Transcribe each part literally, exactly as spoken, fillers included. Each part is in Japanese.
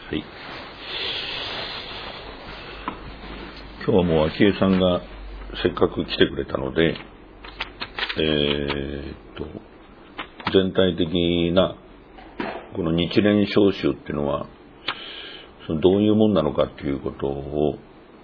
はい、今日はもう昭恵さんがせっかく来てくれたので、えー、っと全体的なこの日蓮召集っていうのはそのどういうもんなのかっていうことを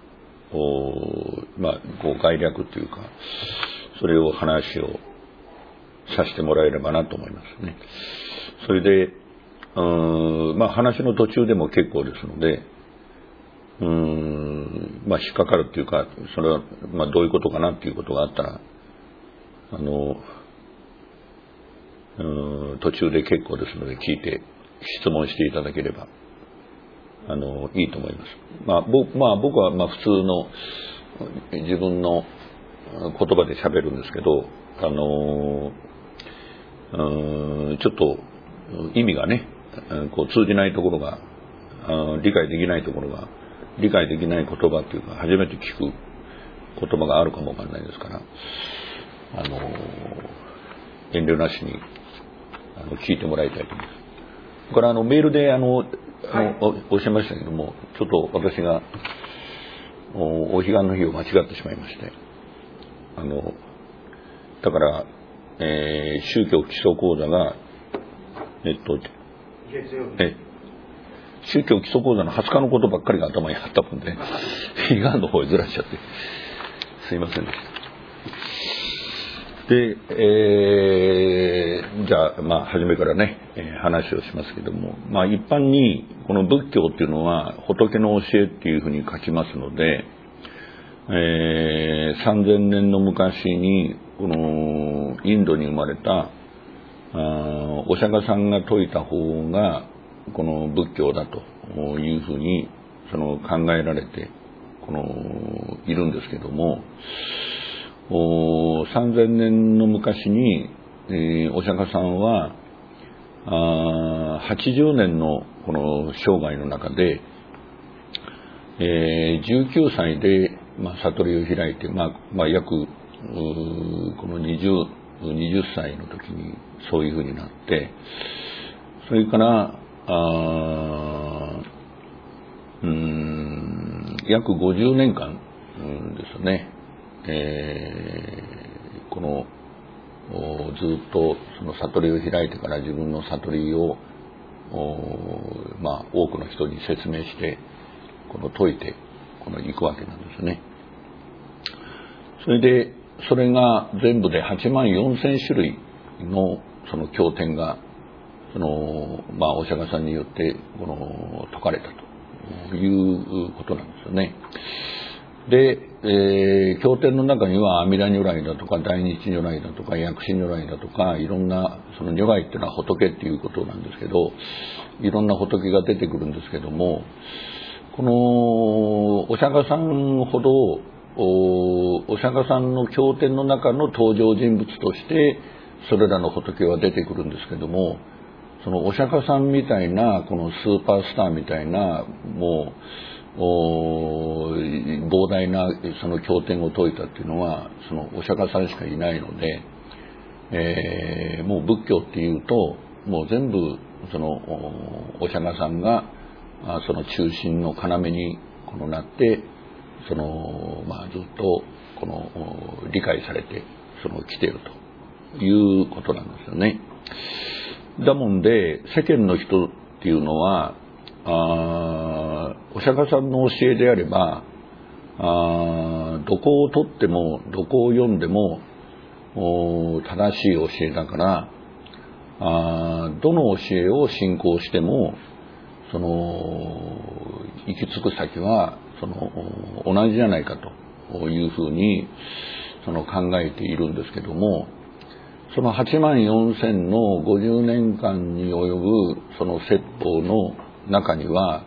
まあこう概略というかそれを話をさせてもらえればなと思いますね。それでうーんまあ話の途中でも結構ですので、うーんまあ引っかかるっていうかそれはまあどういうことかなっていうことがあったらあのうーん途中で結構ですので聞いて質問していただければあのいいと思います。まあ僕、まあ、僕はまあ普通の自分の言葉で喋るんですけど、あのうーんちょっと意味がねこう通じないところが理解できないところが理解できない言葉っていうか初めて聞く言葉があるかもわかんないですから、あの遠慮なしにあの聞いてもらいたいと思います。これあのメールであの、はい、お, おっしゃいましたけども、ちょっと私が お, お彼岸の日を間違ってしまいまして、あのだから、えー、宗教基礎講座がえっとえ宗教基礎講座のはつかのことばっかりが頭にあったもんで彼岸の方へずらしちゃってすいませんでした。で、えー、じゃあ、まあ、初めからね、えー、話をしますけども、まあ、一般にこの仏教っていうのは仏の教えっていうふうに書きますので、えー、さんぜんねんの昔にこのインドに生まれたあお釈迦さんが説いた方がこの仏教だというふうにその考えられてこのいるんですけども、さんぜんねんの昔に、えー、お釈迦さんはあはちじゅうねんのこの生涯の中で、えー、じゅうきゅうさいで、まあ、悟りを開いて、まあまあ、約この 20, 20歳の時にそういうふうになって、それからあうーん約ごじゅうねんかんですね、えー、このずっとその悟りを開いてから自分の悟りをまあ多くの人に説明してこの説いてこの行くわけなんですね。それでそれが全部ではちまんよんせんしゅるいのその経典がそのまあお釈迦さんによってこの説かれたということなんですよね。で、えー、経典の中には阿弥陀如来だとか大日如来だとか薬師如来だとかいろんなその如来っていうのは仏っていうことなんですけど、いろんな仏が出てくるんですけども、このお釈迦さんほど お, お釈迦さんの経典の中の登場人物としてそれらの仏は出てくるんですけども、そのお釈迦さんみたいなこのスーパースターみたいなもう膨大なその経典を説いたっていうのはそのお釈迦さんしかいないので、えー、もう仏教っていうともう全部そのお釈迦さんがその中心の要にこのなってその、まあ、ずっとこの理解されてその来ているということなんですよね。だもんで世間の人っていうのはあお釈迦さんの教えであればあどこを取ってもどこを読んでも正しい教えだからあどの教えを信仰してもその行き着く先はその同じじゃないかというふうにその考えているんですけども、そのはちまんよんせんのごじゅうねんかんに及ぶその説法の中には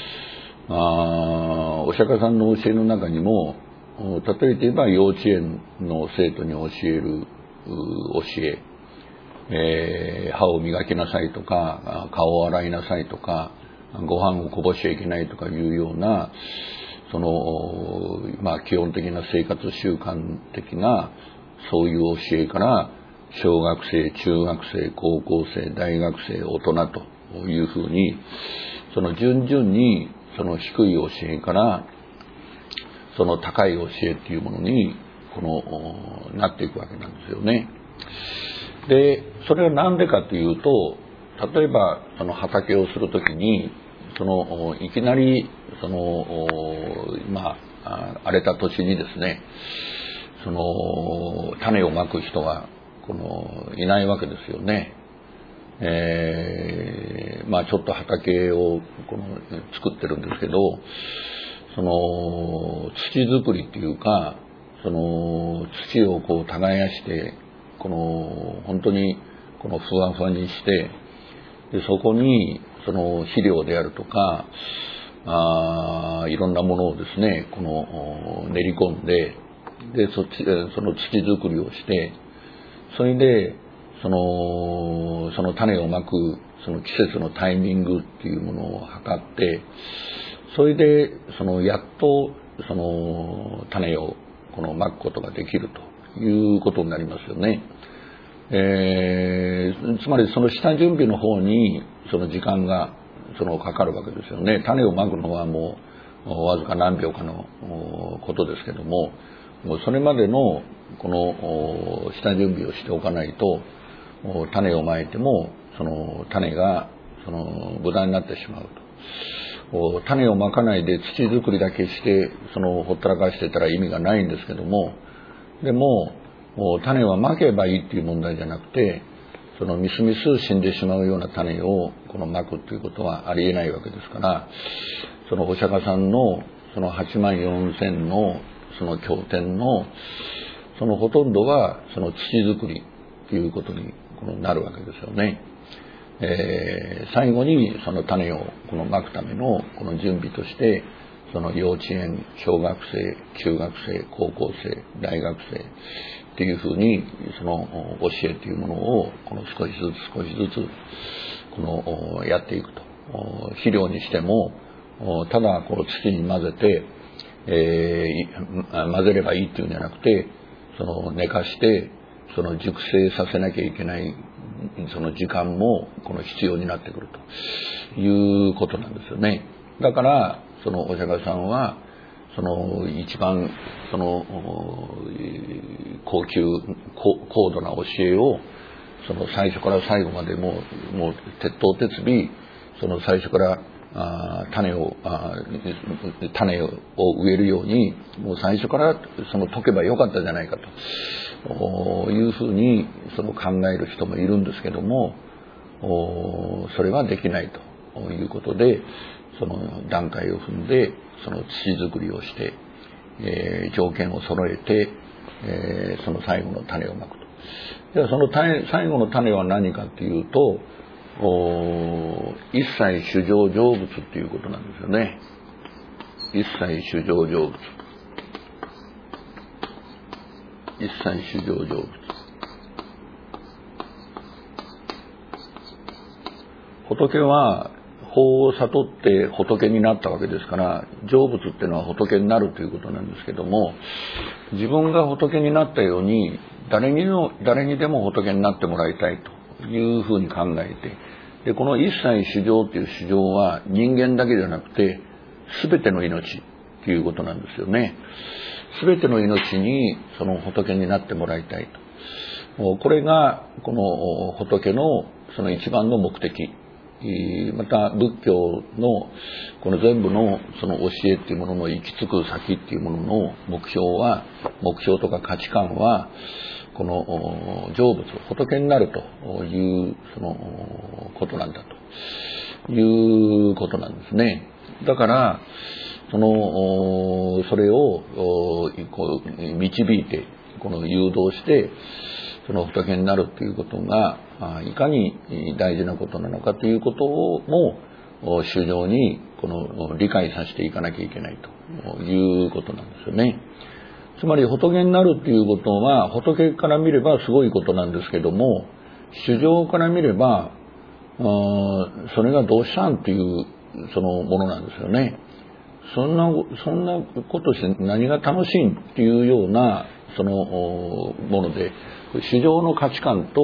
あお釈迦さんの教えの中にも例えて言えば幼稚園の生徒に教える教え、えー、歯を磨きなさいとか顔を洗いなさいとかご飯をこぼしちゃいけないとかいうようなその、まあ、基本的な生活習慣的なそういう教えから小学生、中学生、高校生、大学生、大人というふうにその順々にその低い教えからその高い教えっていうものにこのなっていくわけなんですよね。でそれは何でかというと、例えばその畑をするときにそのいきなりそのまあ荒れた土地にですね、その種をまく人がこのいないわけですよね。えー、まあちょっと畑をこの作ってるんですけど、その土作りっていうか、その土をこう耕してこの本当にこのふわふわにして、でそこにその肥料であるとかあいろんなものをですねこの練り込んで、でそっちその土作りをして、それでそのその種をまくその季節のタイミングっていうものを測って、それでそのやっとその種をこのまくことができるということになりますよね。えー、つまりその下準備の方にその時間がそのかかるわけですよね。種をまくのはもうわずか何秒かのことですけども、もうそれまでのこの下準備をしておかないと、種をまいてもその種がその無駄になってしまうと。種をまかないで土作りだけしてそのほったらかしてたら意味がないんですけども、でも種はまけばいいっていう問題じゃなくて、そのみすみす死んでしまうような種をこのまくっていうことはありえないわけですから、そのお釈迦さんのそのはちまんよんせんのその経典のそのほとんどはその土作りっていうことにこのなるわけですよね。えー、最後にその種をこのまくためのこの準備として、その幼稚園、小学生、中学生、高校生、大学生っていうふうにその教えというものをこの少しずつ少しずつこのやっていくと。肥料にしてもただこう土に混ぜて、えー、混ぜればいいっていうんじゃなくて、その寝かしてその熟成させなきゃいけないその時間もこの必要になってくるということなんですよね。だからそのお釈迦さんはその一番その高級高度な教えをその最初から最後までもうもう徹頭徹尾その最初からあ種をあ種を植えるようにもう最初からその解けばよかったじゃないかというふうにその考える人もいるんですけども、それはできないということで、その段階を踏んでその土作りをして、えー、条件を揃えて、えー、その最後の種をまくと。ではその種最後の種は何かというと、一切衆生成仏っていうことなんですよね。一切衆生成仏。一切衆生成仏。仏は法を悟って仏になったわけですから、成仏っていうのは仏になるということなんですけども、自分が仏になったように誰にも誰にでも仏になってもらいたいというふうに考えて、でこの一切衆生っていう衆生は人間だけじゃなくて全ての命っていうことなんですよね。全ての命にその仏になってもらいたいと。これがこの仏のその一番の目的。また仏教のこの全部のその教えっていうものの行き着く先っていうものの目標は、目標とか価値観はこの成仏、仏になるというそのことなんだということなんですね。だからそのそれをこう導いてこの誘導してその仏になるということがいかに大事なことなのかということをも衆生にこの理解させていかなきゃいけないということなんですよね。つまり仏になるということは仏から見ればすごいことなんですけども、衆生から見ればそれがどうしたんっていうそのものなんですよね。そんなそんなことして何が楽しいんっていうようなそのもので、衆生の価値観と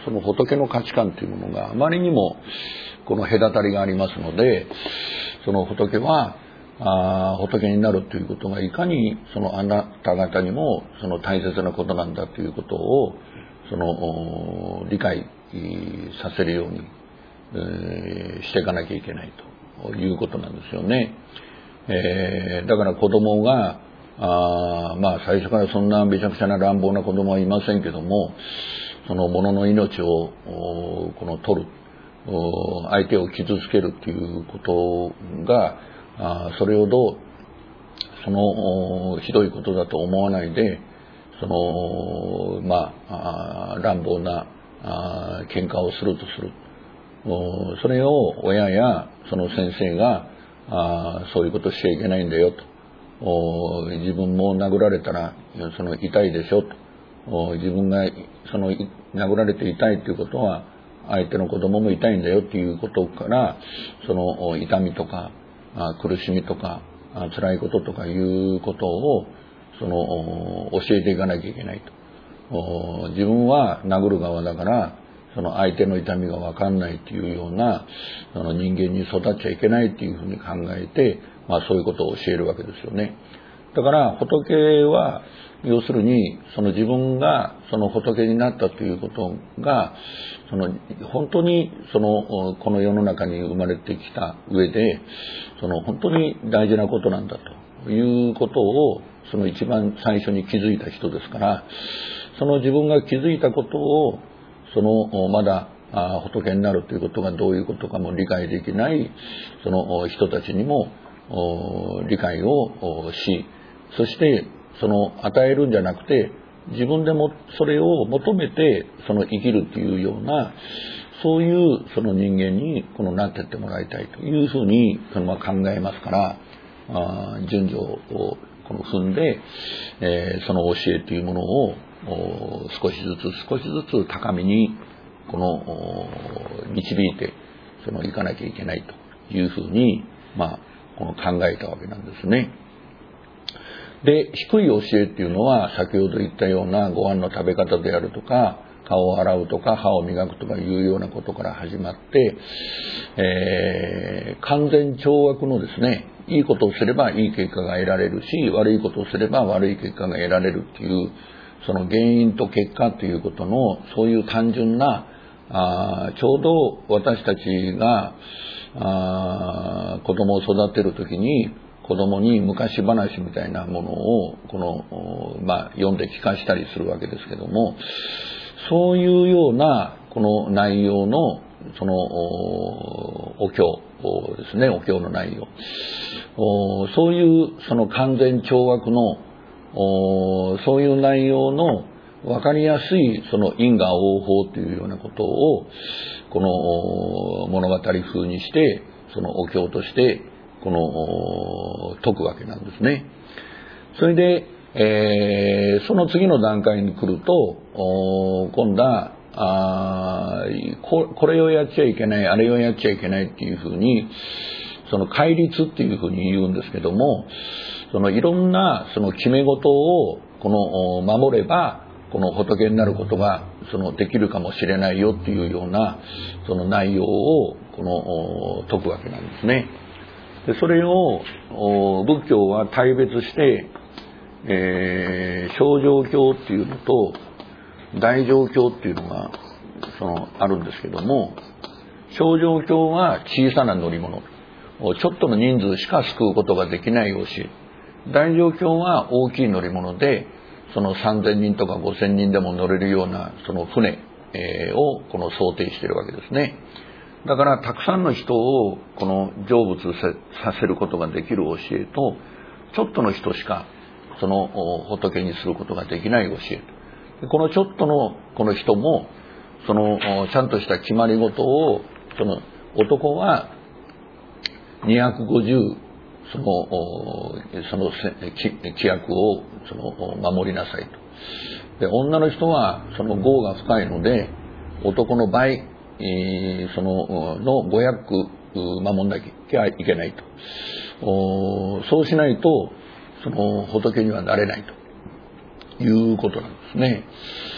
その仏の価値観というものがあまりにもこの隔たりがありますので、その仏はあ仏になるということがいかにそのあなた方にもその大切なことなんだということをその理解させるように、えー、していかなきゃいけないということなんですよね。えー、だから子供があまあ最初からそんなめちゃくちゃな乱暴な子供はいませんけども、その物の命をこの取る、相手を傷つけるということがあそれほどそのひどいことだと思わないで、そのまあ乱暴なあ喧嘩をするとする、それを親やその先生があそういうことしちゃいけないんだよと、自分も殴られたらその痛いでしょと、自分がその殴られて痛いということは相手の子供も痛いんだよということから、その痛みとか苦しみとか辛いこととかいうことをその教えていかなきゃいけないと。自分は殴る側だからその相手の痛みが分かんないというようなその人間に育っちゃいけないというふうに考えて、まあ、そういうことを教えるわけですよね。だから仏は要するにその自分がその仏になったということがその本当にそのこの世の中に生まれてきた上でその本当に大事なことなんだということをその一番最初に気づいた人ですから、その自分が気づいたことをそのまだ仏になるということがどういうことかも理解できないその人たちにも理解をし、そしてその与えるんじゃなくて自分でもそれを求めてその生きるというような、そういうその人間にこのなっていってもらいたいというふうにその考えますから、あ順序をこの踏んで、えー、その教えというものを少しずつ少しずつ高みにこの導いてそのいかなきゃいけないというふうに、まあ、この考えたわけなんですね。で、低い教えっていうのは先ほど言ったようなご飯の食べ方であるとか、顔を洗うとか歯を磨くとかいうようなことから始まって、えー、完全懲悪のですね、いいことをすればいい結果が得られるし、悪いことをすれば悪い結果が得られるっていう、その原因と結果ということのそういう単純な、あちょうど私たちがあ子供を育てるときに子供に昔話みたいなものをこの、まあ、読んで聞かしたりするわけですけども、そういうようなこの内容のそのお経ですね、お経の内容、そういうその完全懲悪のそういう内容の分かりやすいその因果応報というようなことをこの物語風にしてそのお経としてこの説くわけなんですね。それで、えー、その次の段階に来ると今度はあこ、これをやっちゃいけないあれをやっちゃいけないっていうふうにその戒律っていうふうに言うんですけども、そのいろんなその決め事をこの守ればこの仏になることがそのできるかもしれないよっていうようなその内容をこの説くわけなんですね。でそれを仏教は大別して、えー、小乗教っていうのと大乗教っていうのがそのあるんですけども、小乗教は小さな乗り物、ちょっとの人数しか救うことができない教え。大乗教は大きい乗り物でそのさんぜんにんとかごせんにんでも乗れるようなその船をこの想定しているわけですね。だからたくさんの人をこの成仏させることができる教えと、ちょっとの人しかその仏にすることができない教え。このちょっとのこの人もそのちゃんとした決まり事を、その男はにひゃくごじゅうそのその規約をその守りなさいと。で女の人はその業が深いので男の倍そののごひゃく守んなきゃいけないと。そうしないとその仏にはなれないということなんですね。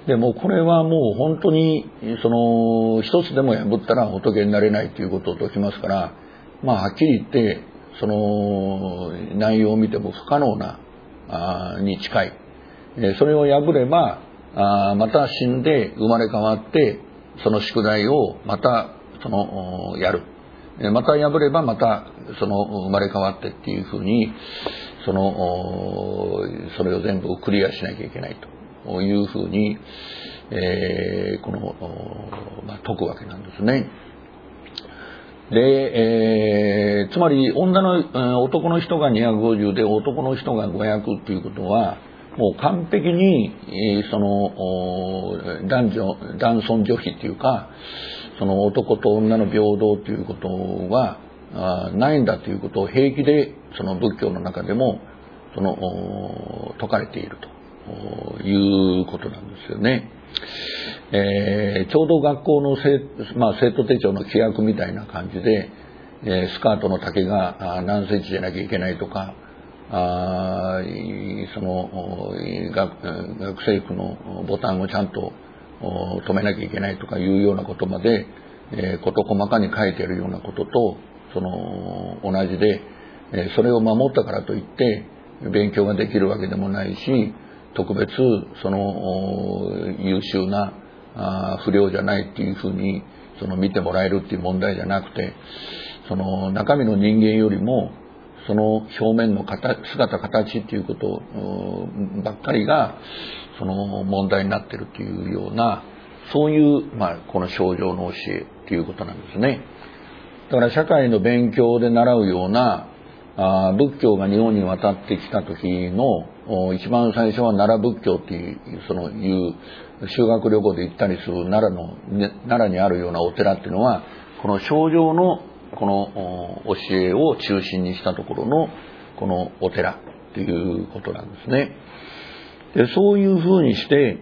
でもこれはもう本当にその一つでも破ったら仏になれないということを説きますから、まあはっきり言ってその内容を見ても不可能なあに近い。それを破ればあまた死んで生まれ変わってその宿題をまたそのやる。また破ればまたその生まれ変わってっていうふうにそのそれを全部クリアしなきゃいけないというふうに、えー、この、まあ、説くわけなんですね。で、えー、つまり女の男の人がにひゃくごじゅうで男の人がごひゃくっていうことはもう完璧にその男女男尊女卑っていうかその男と女の平等ということはないんだということを平気でその仏教の中でもその説かれているということなんですよね。えー、ちょうど学校の生、まあ、生徒手帳の規約みたいな感じで、えー、スカートの丈が何センチでなきゃいけないとか、あその 学, 学生服のボタンをちゃんと止めなきゃいけないとかいうようなことまで、えー、事細かに書いてあるようなこととその同じで、えー、それを守ったからといって勉強ができるわけでもないし特別その優秀なあ不良じゃないっていうふうにその見てもらえるっていう問題じゃなくてその中身の人間よりもその表面の形姿形っていうことばっかりがその問題になっているというようなそういう、まあ、この正常の教えということなんですね。だから社会の勉強で習うようなあ仏教が日本に渡ってきた時の一番最初は奈良仏教っていうそのいう修学旅行で行ったりする奈良の、ね、奈良にあるようなお寺っていうのはこの正常のこの教えを中心にしたところのこのお寺ということなんですね。でそういうふうにして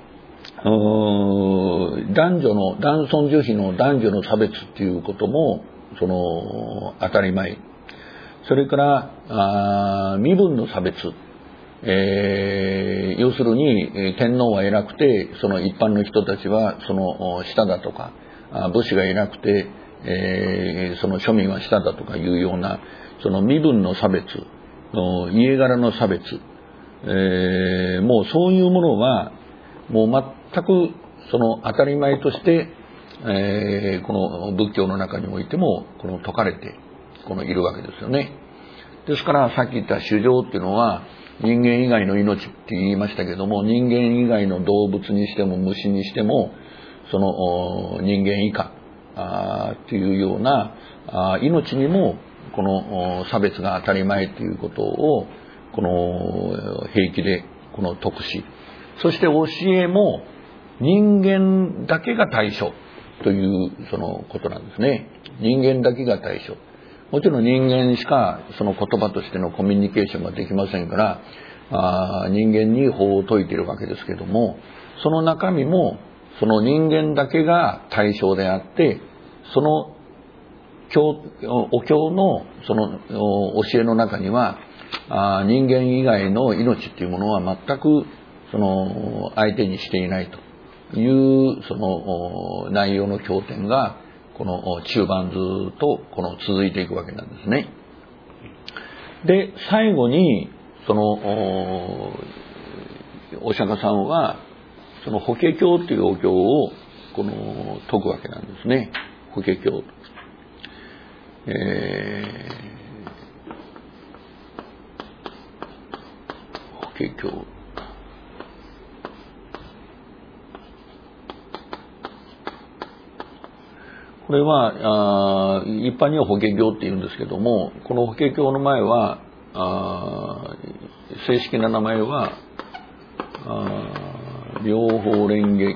男女の男尊女卑の男女の差別っていうこともその当たり前。それからあ身分の差別、えー、要するに天皇は偉くてその一般の人たちはその下だとか武士が偉くて、えー、その庶民は下だとかいうようなその身分の差別家柄の差別、えー、もうそういうものはもう全くその当たり前として、えー、この仏教の中においてもこの説かれてこのいるわけですよね。ですからさっき言った衆生っていうのは人間以外の命って言いましたけども人間以外の動物にしても虫にしてもその人間以下っていうような命にもこの差別が当たり前ということをこの平気でこの説くしそして教えも人間だけが対象というそのことなんですね。人間だけが対象。もちろん人間しかその言葉としてのコミュニケーションができませんからあ人間に法を説いているわけですけどもその中身もその人間だけが対象であってその教お経のその教えの中にはあ人間以外の命っていうものは全くその相手にしていないというその内容の経典がこの中盤ずっとこの続いていくわけなんですね。で最後にそのお釈迦さんはその法華経というお経をこの説くわけなんですね。法華経、えー、法華経これはあ一般には法華経って言うんですけどもこの法華経の前はあ正式な名前はあ妙法蓮華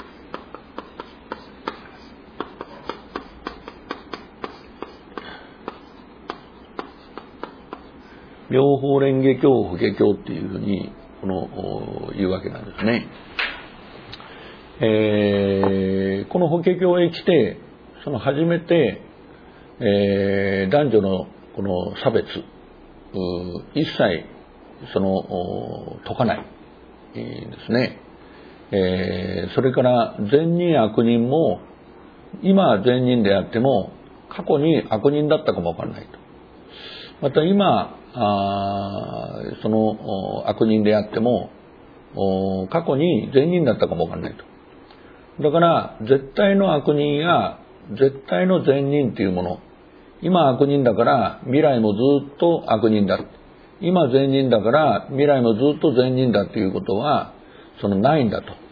妙法蓮華経法華経っていうふうにこの言うわけなんですね。えー、この法華経へ来てその初めて、えー、男女のこの差別一切その解かないですね。 えー、それから善人悪人も今善人であっても過去に悪人だったかもわからないと。また今あその悪人であっても過去に善人だったかもわからないと。だから絶対の悪人や絶対の善人というもの、今悪人だから未来もずっと悪人だ。今善人だから未来もずっと善人だということはそのないんだと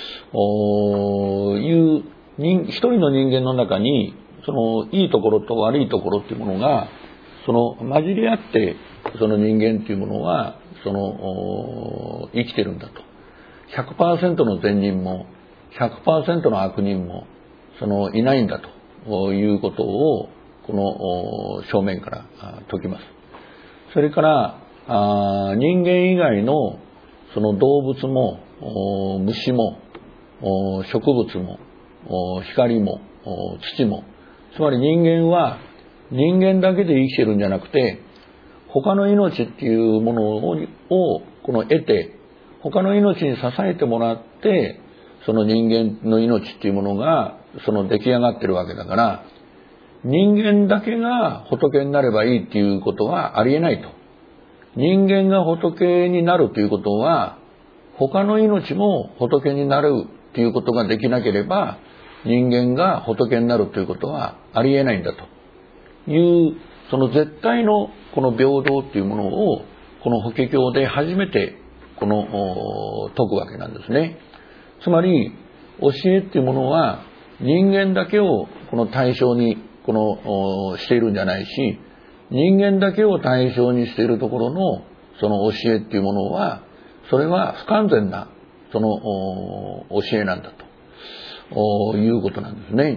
いう人一人の人間の中にそのいいところと悪いところっていうものがその混じり合ってその人間っていうものはその生きてるんだと。 ひゃくパーセント の善人も ひゃくパーセント の悪人もそのいないんだということをこの正面から説きます。それからあ人間以外のその動物も虫も植物も光も土も、つまり人間は人間だけで生きてるんじゃなくて他の命っていうものをこの得て他の命に支えてもらってその人間の命っていうものがその出来上がってるわけだから、人間だけが仏になればいいっていうことはありえないと。人間が仏になるということは他の命も仏になるということができなければ人間が仏になるということはありえないんだというその絶対のこの平等というものをこの法華経で初めてこの説くわけなんですね。つまり教えっていうものは人間だけをこの対象にこのしているんじゃないし、人間だけを対象にしているところのその教えっていうものはそれは不完全なその教えなんだということなんですね。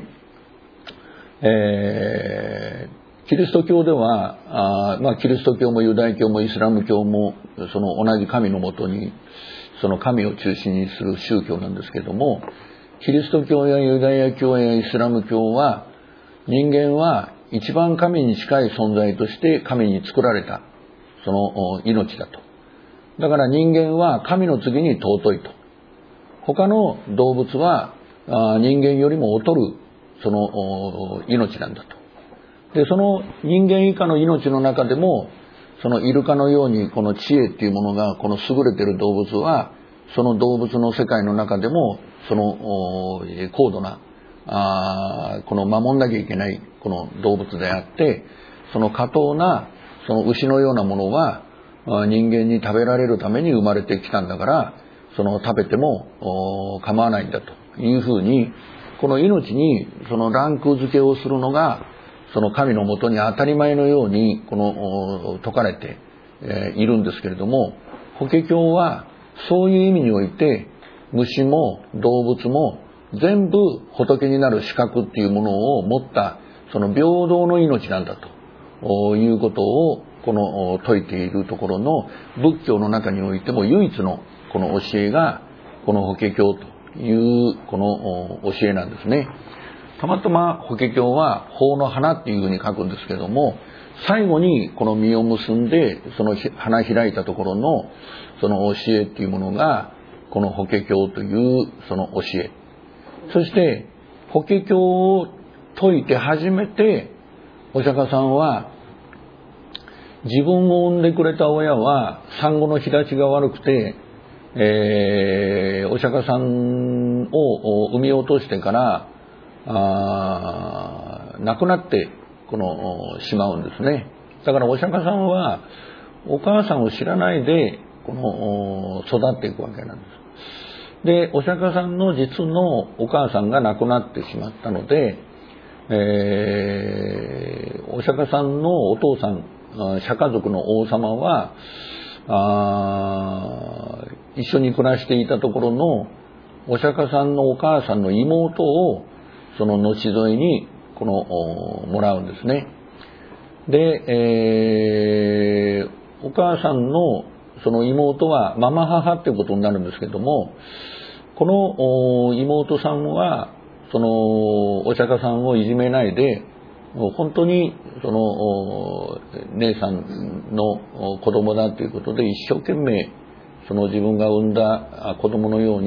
えー、キリスト教ではあ、まあ、キリスト教もユダヤ教もイスラム教もその同じ神のもとにその神を中心にする宗教なんですけれども、キリスト教やユダヤ教やイスラム教は人間は一番神に近い存在として神に作られたその命だと。だから人間は神の次に尊いと。他の動物は人間よりも劣るその命なんだと。で、その人間以下の命の中でもそのイルカのようにこの知恵っていうものがこの優れている動物はその動物の世界の中でもその高度なあこの守んなきゃいけないこの動物であって、その下等なその牛のようなものは人間に食べられるために生まれてきたんだからその食べても構わないんだというふうにこの命にそのランク付けをするのがその神のもとに当たり前のようにこの説かれているんですけれども、法華経はそういう意味において虫も動物も全部仏になる資格っていうものを持ったその平等の命なんだということをこの説いているところの仏教の中においても唯一のこの教えがこの法華経というこの教えなんですね。たまたま法華経は法の花っていうふうに書くんですけども、最後にこの実を結んでその花開いたところのその教えっていうものがこの法華経というその教え。そして法華経を説いて初めてお釈迦さんは自分を産んでくれた親は産後の肥立ちが悪くて、えー、お釈迦さんを産み落としてからあ亡くなってこのしまうんですね。だからお釈迦さんはお母さんを知らないでこの育っていくわけなんです。で、お釈迦さんの実のお母さんが亡くなってしまったので、えー、お釈迦さんのお父さん釈迦族の王様はあ一緒に暮らしていたところのお釈迦さんのお母さんの妹をその後添えにこのもらうんですね。で、えー、お母さんのその妹はママ母っていうことになるんですけども、この妹さんはそのお釈迦さんをいじめないで本当にその姉さんの子供だということで一生懸命その自分が産んだ子供のように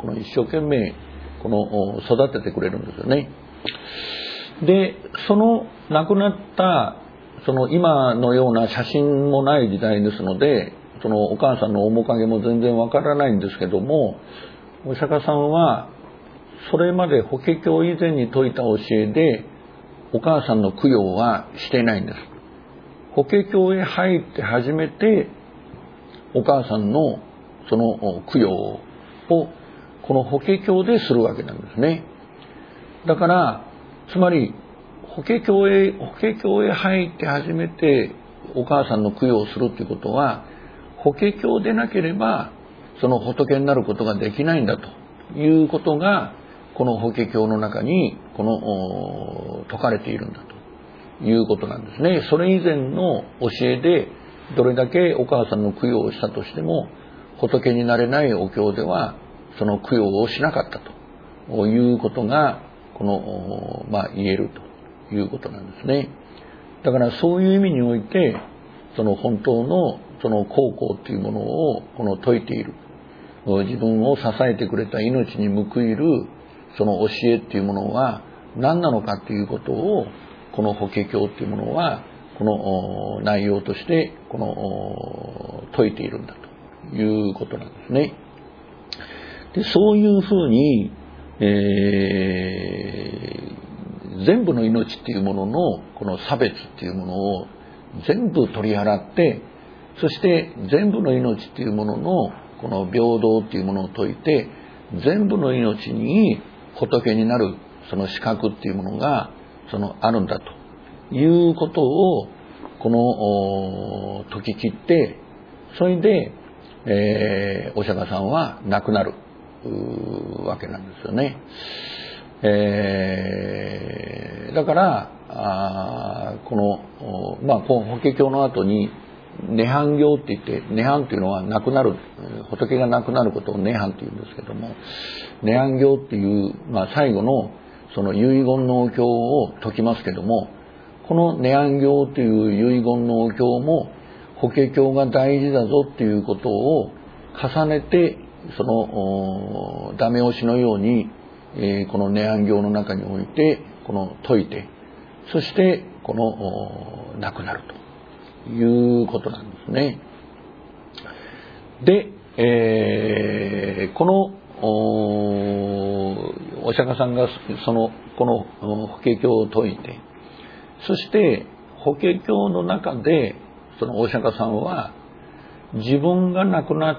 この一生懸命この育ててくれるんですよね。で、その亡くなったその今のような写真もない時代ですので、そのお母さんの面影も全然わからないんですけども、お釈迦さんはそれまで法華経以前に説いた教えでお母さんの供養はしていないんです。法華経へ入って初めてお母さんのその供養をこの法華経でするわけなんですね。だからつまり法華経へ法華経へ入って初めてお母さんの供養をするということは、法華経でなければその仏になることができないんだということがこの法華経の中にこの説かれているんだということなんですね。それ以前の教えでどれだけお母さんの供養をしたとしても仏になれないお経ではその供養をしなかったということがこの、まあ、言えるということなんですね。だからそういう意味においてその本当のその孝行というものをこの説いている、自分を支えてくれた命に報いるその教えっていうものは何なのかということをこの法華経っていうものはこの内容としてこの説いているんだということなんですね。で、そういうふうに、えー、全部の命っていうもののこの差別っていうものを全部取り払って、そして全部の命っていうもののこの平等っていうものを説いて、全部の命に仏になるその資格っていうものがそのあるんだということをこの説き切って、それで、えー、お釈迦さんは亡くなるわけなんですよね。えー、だからあこのまあこの法華経の後に涅槃行って言って、涅槃というのは亡くなる、仏が亡くなることを涅槃というんですけども、涅槃行っていう、まあ、最後のその遺言のお経を説きますけども、この涅槃行という遺言のお経も法華経が大事だぞっていうことを重ねて、そのダメ押しのように、えー、この涅槃行の中においてこの説いて、そしてこの亡くなるということなんですね。で、えー、この お, お釈迦さんがそのこの法華経を説いて、そして法華経の中でそのお釈迦さんは自分が亡くなって、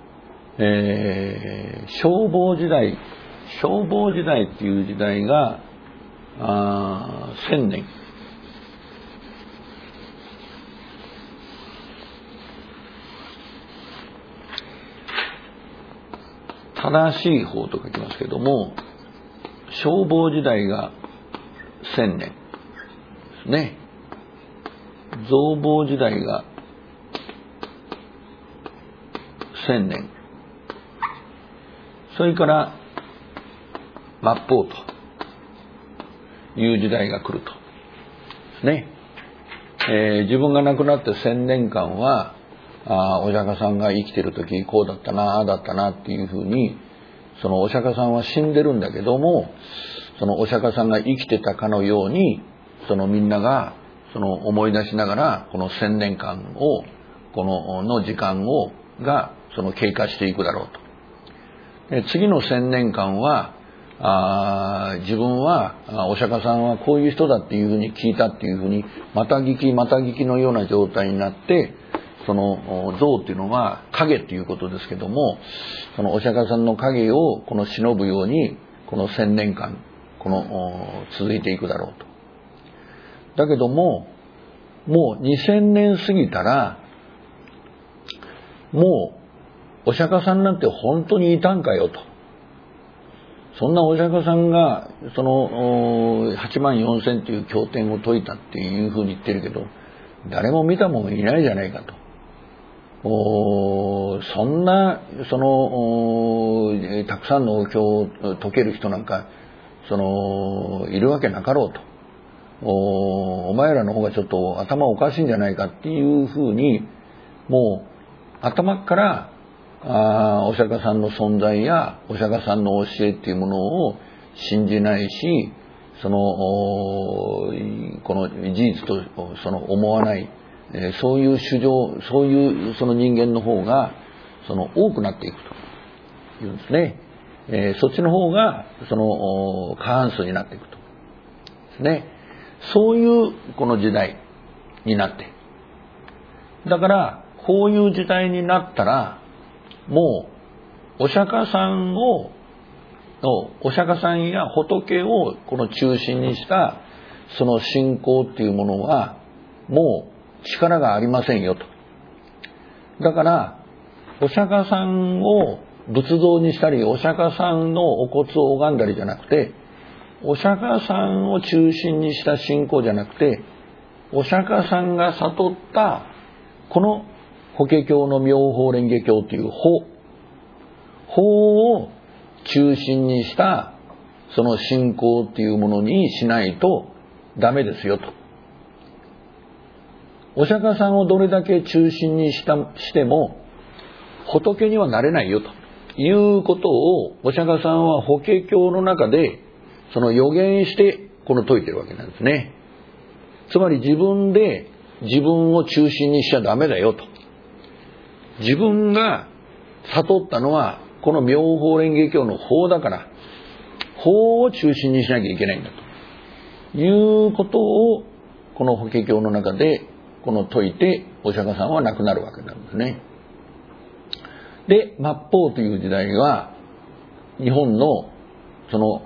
えー、消防時代消防時代っていう時代があ千年、正しい方と書きますけども、消防時代が千年ですね。増防時代が千年、それから末法という時代が来るとですね。えー、自分が亡くなって千年間はあお釈迦さんが生きてる時こうだったなああだったなっていうふうに、そのお釈迦さんは死んでるんだけども、そのお釈迦さんが生きてたかのように、そのみんながその思い出しながらこの千年間をこのの時間をがその経過していくだろうと。で、次の千年間はあ自分はお釈迦さんはこういう人だっていうふうに聞いたっていうふうにまた聞きまた聞きのような状態になって、その像っていうのは影っていうことですけども、そのお釈迦さんの影をこの忍ぶようにこの千年間この続いていくだろうと。だけどももうにせんねん過ぎたら、もうお釈迦さんなんて本当にいたんかよと。そんなお釈迦さんがそのはちまんよんせんという経典を説いたっていうふうに言ってるけど、誰も見た者いないじゃないかと。おそんなそのたくさんのお経を説ける人なんかそのいるわけなかろうと。お, お前らの方がちょっと頭おかしいんじゃないかっていうふうに、もう頭からあお釈迦さんの存在やお釈迦さんの教えっていうものを信じないし、そのこの事実とその思わない、えー、そういう主張、そういうその人間の方がその多くなっていくというんですね。えー、そっちの方がその過半数になっていくとですね。そういうこの時代になって、だからこういう時代になったらもうお釈迦さんをお釈迦さんや仏をこの中心にしたその信仰っていうものはもう力がありませんよと。だからお釈迦さんを仏像にしたり、お釈迦さんのお骨を拝んだりじゃなくて、お釈迦さんを中心にした信仰じゃなくて、お釈迦さんが悟ったこの法華経の妙法蓮華経という法法を中心にしたその信仰っていうものにしないとダメですよと。お釈迦さんをどれだけ中心にしたしても仏にはなれないよということをお釈迦さんは法華経の中でその予言してこの説いてるわけなんですね。つまり自分で自分を中心にしちゃダメだよと。自分が悟ったのはこの妙法蓮華経の法だから、法を中心にしなきゃいけないんだということをこの法華経の中でこの説いてお釈迦さんは亡くなるわけなんですね。で、末法という時代は日本のその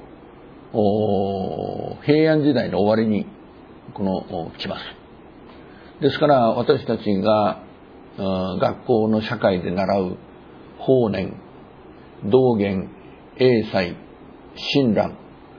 平安時代の終わりにこの来ます。ですから私たちが学校の社会で習う法然、道元、栄西、親鸞、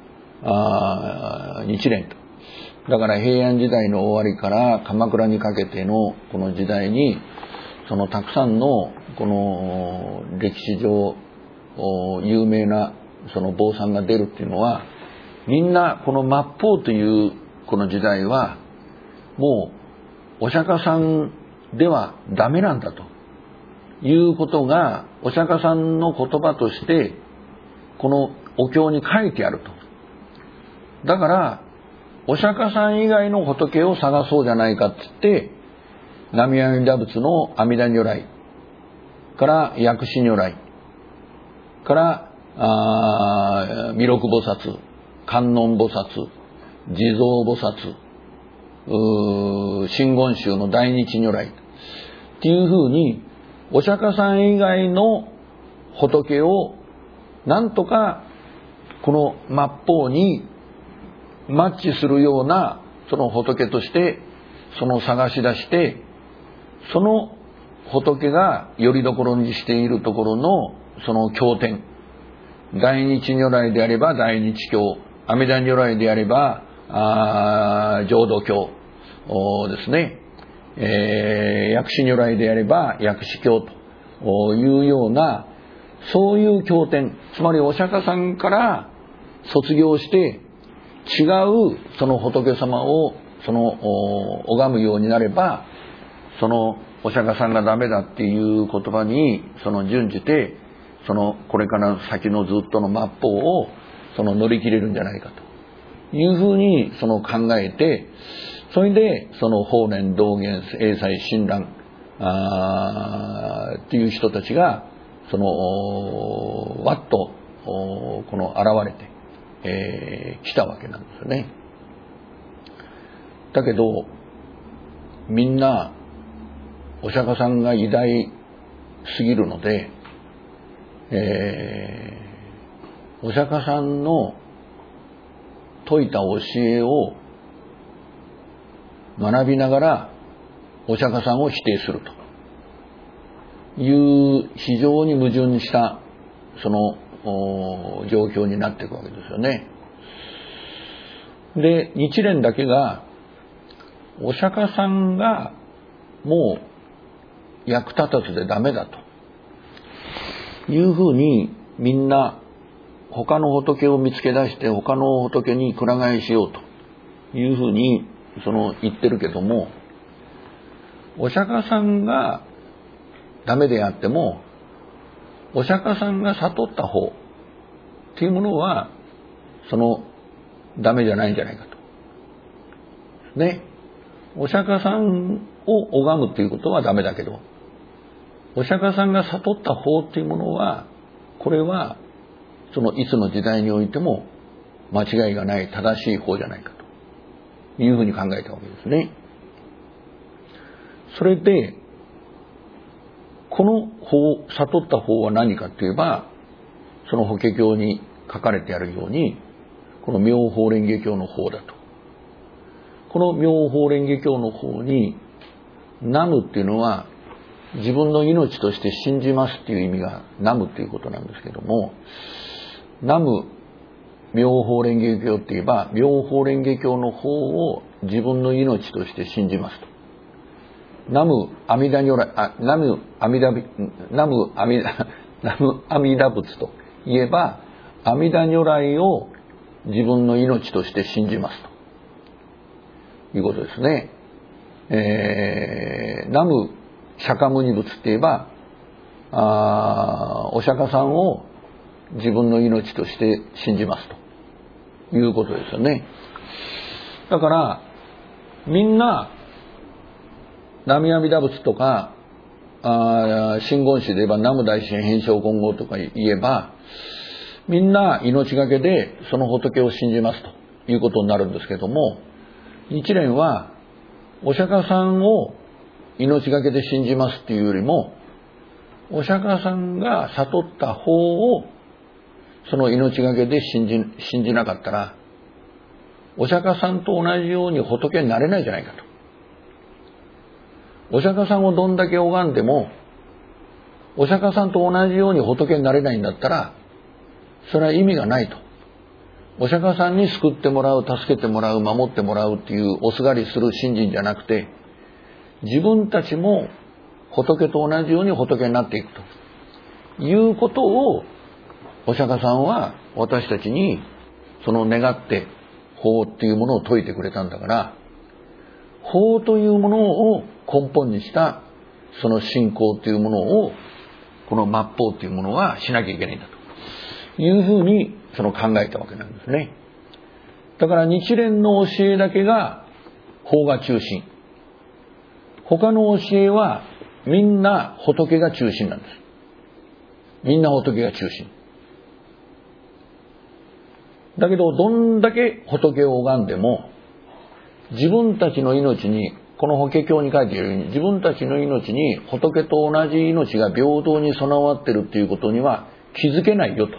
あ日蓮と、だから平安時代の終わりから鎌倉にかけてのこの時代にそのたくさんのこの歴史上有名なその坊さんが出るっていうのは、みんなこの末法というこの時代はもうお釈迦さんではダメなんだということがお釈迦さんの言葉としてこのお経に書いてあると。だからお釈迦さん以外の仏を探そうじゃないかって言って南無阿弥陀仏の阿弥陀如来から薬師如来からあ弥勒菩薩、観音菩薩、地蔵菩薩、真言宗の大日如来っていうふうにお釈迦さん以外の仏をなんとかこの末法にマッチするようなその仏としてその探し出して、その仏がよりどころにしているところのその経典、大日如来であれば大日経、阿弥陀如来であればあ浄土経ですね、えー、薬師如来であれば薬師経というようなそういう経典、つまりお釈迦さんから卒業して違うその仏様をその拝むようになれば、そのお釈迦さんがダメだっていう言葉にその準じて、そのこれから先のずっとの末法をその乗り切れるんじゃないかというふうにその考えて、それでその法然、道元、栄西、親鸞あっていう人たちがそのわっとこの現れて、えー、来たわけなんですよね。だけどみんなお釈迦さんが偉大すぎるので、えー、お釈迦さんの説いた教えを学びながらお釈迦さんを否定するという非常に矛盾したその状況になっていくわけですよね。で、日蓮だけがお釈迦さんがもう役立たずでダメだというふうにみんな他の仏を見つけ出して他の仏にくら替えしようというふうにその言ってるけども、お釈迦さんがダメであってもお釈迦さんが悟った方っていうものはそのダメじゃないんじゃないかと。ね。お釈迦さんを拝むっていうことはダメだけど、お釈迦さんが悟った方っていうものは、これはそのいつの時代においても間違いがない正しい方じゃないかというふうに考えたわけですね。それでこの法、悟った法は何かといえば、その法華経に書かれてあるように、この妙法蓮華経の法だと。この妙法蓮華経の方に、ナムっていうのは、自分の命として信じますっていう意味がナムっていうことなんですけども、ナム妙法蓮華経って言えば、妙法蓮華経の方を自分の命として信じますと。ナム阿弥陀如来、あ、ナム阿弥陀、ナム阿弥陀、ナム阿弥陀仏と言えば、阿弥陀如来を自分の命として信じますということですね。えー、ナム釈迦牟尼仏って言えば、あお釈迦さんを自分の命として信じますということですよね。だからみんな南無阿弥陀仏とかあ真言宗で言えば南無大師返上金剛とか言えば、みんな命がけでその仏を信じますということになるんですけども、日蓮はお釈迦さんを命がけで信じますっていうよりも、お釈迦さんが悟った法をその命がけで信じ、信じなかったら、お釈迦さんと同じように仏になれないじゃないかと。お釈迦さんをどんだけ拝んでも、お釈迦さんと同じように仏になれないんだったら、それは意味がないと。お釈迦さんに救ってもらう、助けてもらう、守ってもらうっていうおすがりする信心じゃなくて、自分たちも仏と同じように仏になっていくということを、お釈迦さんは私たちにその願って法っていうものを説いてくれたんだから、法というものを根本にしたその信仰というものを、この末法というものはしなきゃいけないんだというふうにその考えたわけなんですね。だから日蓮の教えだけが法が中心、他の教えはみんな仏が中心なんです。みんな仏が中心だけど、どんだけ仏を拝んでも自分たちの命に、この法華経に書いているように、自分たちの命に仏と同じ命が平等に備わっているということには気づけないよと。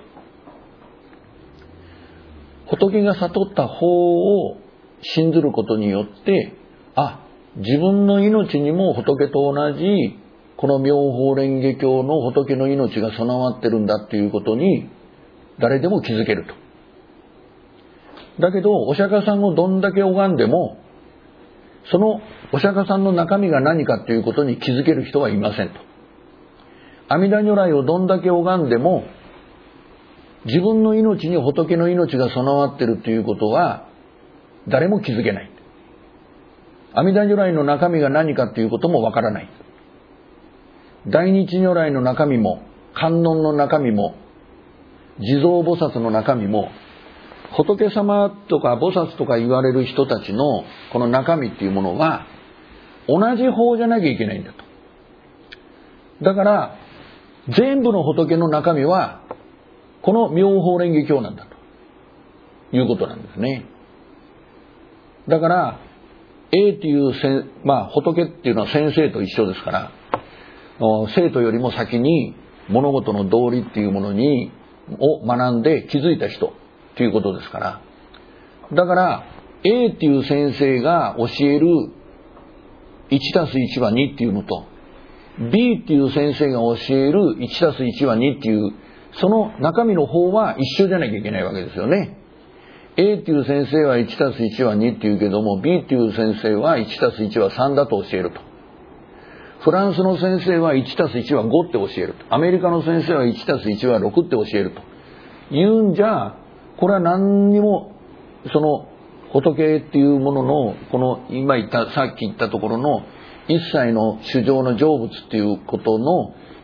仏が悟った法を信ずることによって、あ、自分の命にも仏と同じこの妙法蓮華経の仏の命が備わっているんだということに誰でも気づけると。だけどお釈迦さんをどんだけ拝んでも、そのお釈迦さんの中身が何かということに気づける人はいませんと。阿弥陀如来をどんだけ拝んでも、自分の命に仏の命が備わっているということは誰も気づけない。阿弥陀如来の中身が何かということもわからない。大日如来の中身も、観音の中身も、地蔵菩薩の中身も、仏様とか菩薩とか言われる人たちのこの中身っていうものは同じ法じゃなきゃいけないんだと。だから全部の仏の中身はこの妙法蓮華経なんだということなんですね。だから A っていうせ、まあ仏っていうのは先生と一緒ですから、生徒よりも先に物事の道理っていうものにを学んで気づいた人ということですから、だから A っていう先生が教える いちたすいち はにっていうのと B っていう先生が教える いちたすいち はにっていうその中身の方は一緒じゃなきゃいけないわけですよね。 A っていう先生は いちたすいち はにっていうけども B っていう先生は いちたすいち はさんだと教えると。フランスの先生は いちたすいち はごって教えると。アメリカの先生は いちたすいち はろくって教えると言うんじゃ、これは何にもその仏っていうもののこの今言ったさっき言ったところの一切の衆生の成仏っていうことの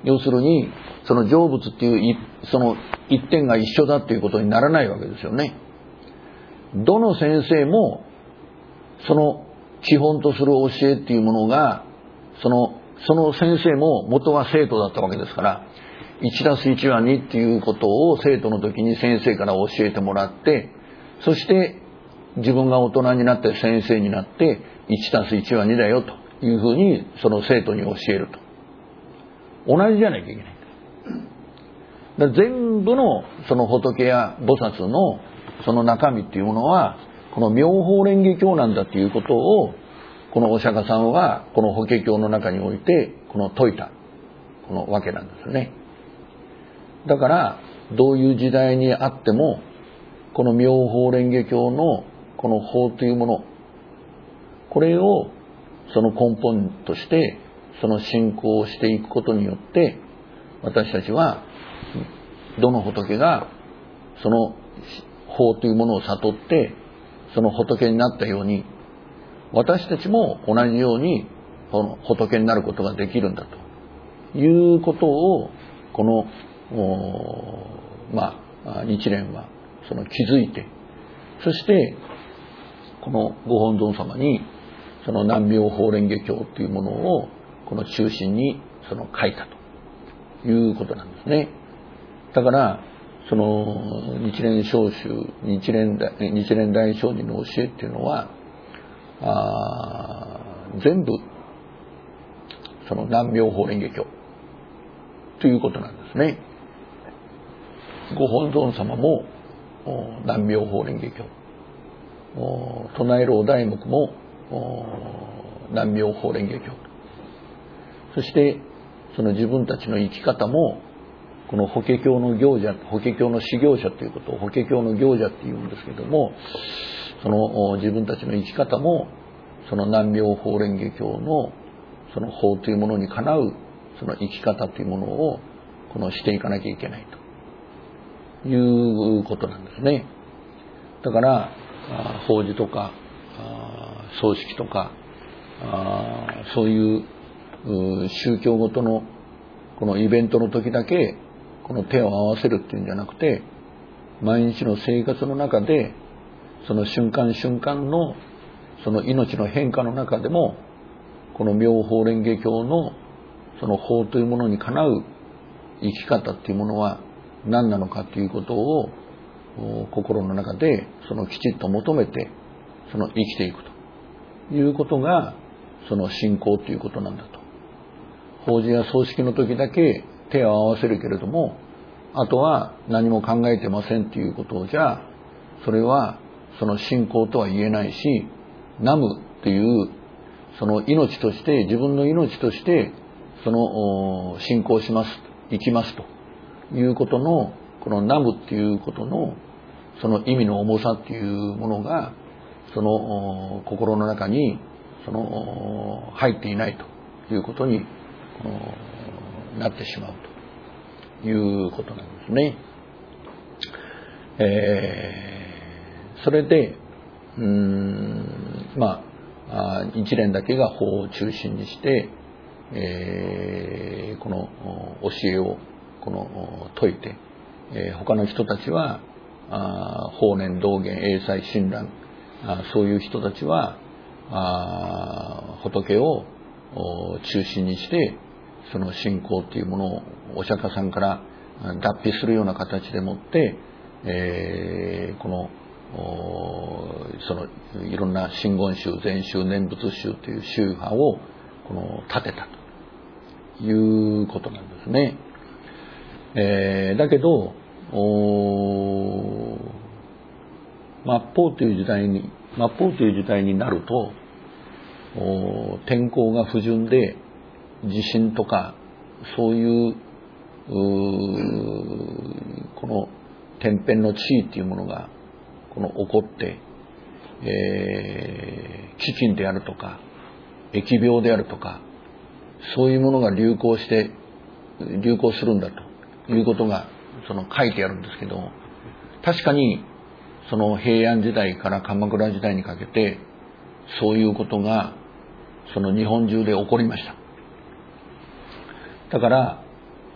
要するにその成仏っていうその一点が一緒だっていうことにならないわけですよね。どの先生もその基本とする教えっていうものがそのその先生も元は生徒だったわけですから、いちたすいちはにっていうことを生徒の時に先生から教えてもらって、そして自分が大人になって先生になって いちたすいちはにだよというふうにその生徒に教えると。同じじゃなきゃいけない。だから全部のその仏や菩薩のその中身っていうものはこの妙法蓮華経なんだということをこのお釈迦さんはこの法華経の中においてこの説いたこのわけなんですよね。だからどういう時代にあってもこの妙法蓮華経のこの法というもの、これをその根本としてその信仰をしていくことによって私たちはどの仏がその法というものを悟ってその仏になったように私たちも同じようにこの仏になることができるんだということをこのまあ日蓮はその気づいて、そしてこのご本尊様にその南妙法蓮華経というものをこの中心にその書いたということなんですね。だからその日蓮聖宗日蓮日蓮大聖人の教えっていうのはあ全部その南妙法蓮華経ということなんですね。ご本尊様も南妙法蓮華経、唱えるお題目も南妙法蓮華経、そしてその自分たちの生き方もこの法華経の行者、法華経の修行者ということを法華経の行者っていうんですけども、その自分たちの生き方もその南妙法蓮華経のその法というものにかなうその生き方というものをこのしていかなきゃいけないということなんですね。だから法事とか葬式とかそういう宗教ごとのこのイベントの時だけこの手を合わせるっていうんじゃなくて、毎日の生活の中でその瞬間瞬間のその命の変化の中でもこの妙法蓮華経のその法というものにかなう生き方っていうものは何なのかということを心の中でそのきちっと求めてその生きていくということがその信仰ということなんだと。法事や葬式の時だけ手を合わせるけれども、あとは何も考えてませんということじゃ、それはその信仰とは言えないし、南無っていうその命として自分の命としてその信仰します生きますということのこの南無っていうことのその意味の重さっていうものがその心の中にその入っていないということになってしまうということなんですね。えー、それでうーんまあ一連だけが法を中心にして、えー、この教えをこの説いて、えー、他の人たちはあ法然道元英才親鸞あそういう人たちはあ仏を中心にしてその信仰というものをお釈迦さんから脱皮するような形でもって、えー、このそのいろんな真言宗禅宗念仏宗という宗派をこの立てたということなんですね。えー、だけど末法という時代に末法という時代になると天候が不順で地震とかそういうこの天変の地位というものがこの起こって、えー、飢饉であるとか疫病であるとかそういうものが流行して流行するんだということがその書いてあるんですけど、確かにその平安時代から鎌倉時代にかけてそういうことがその日本中で起こりました。だから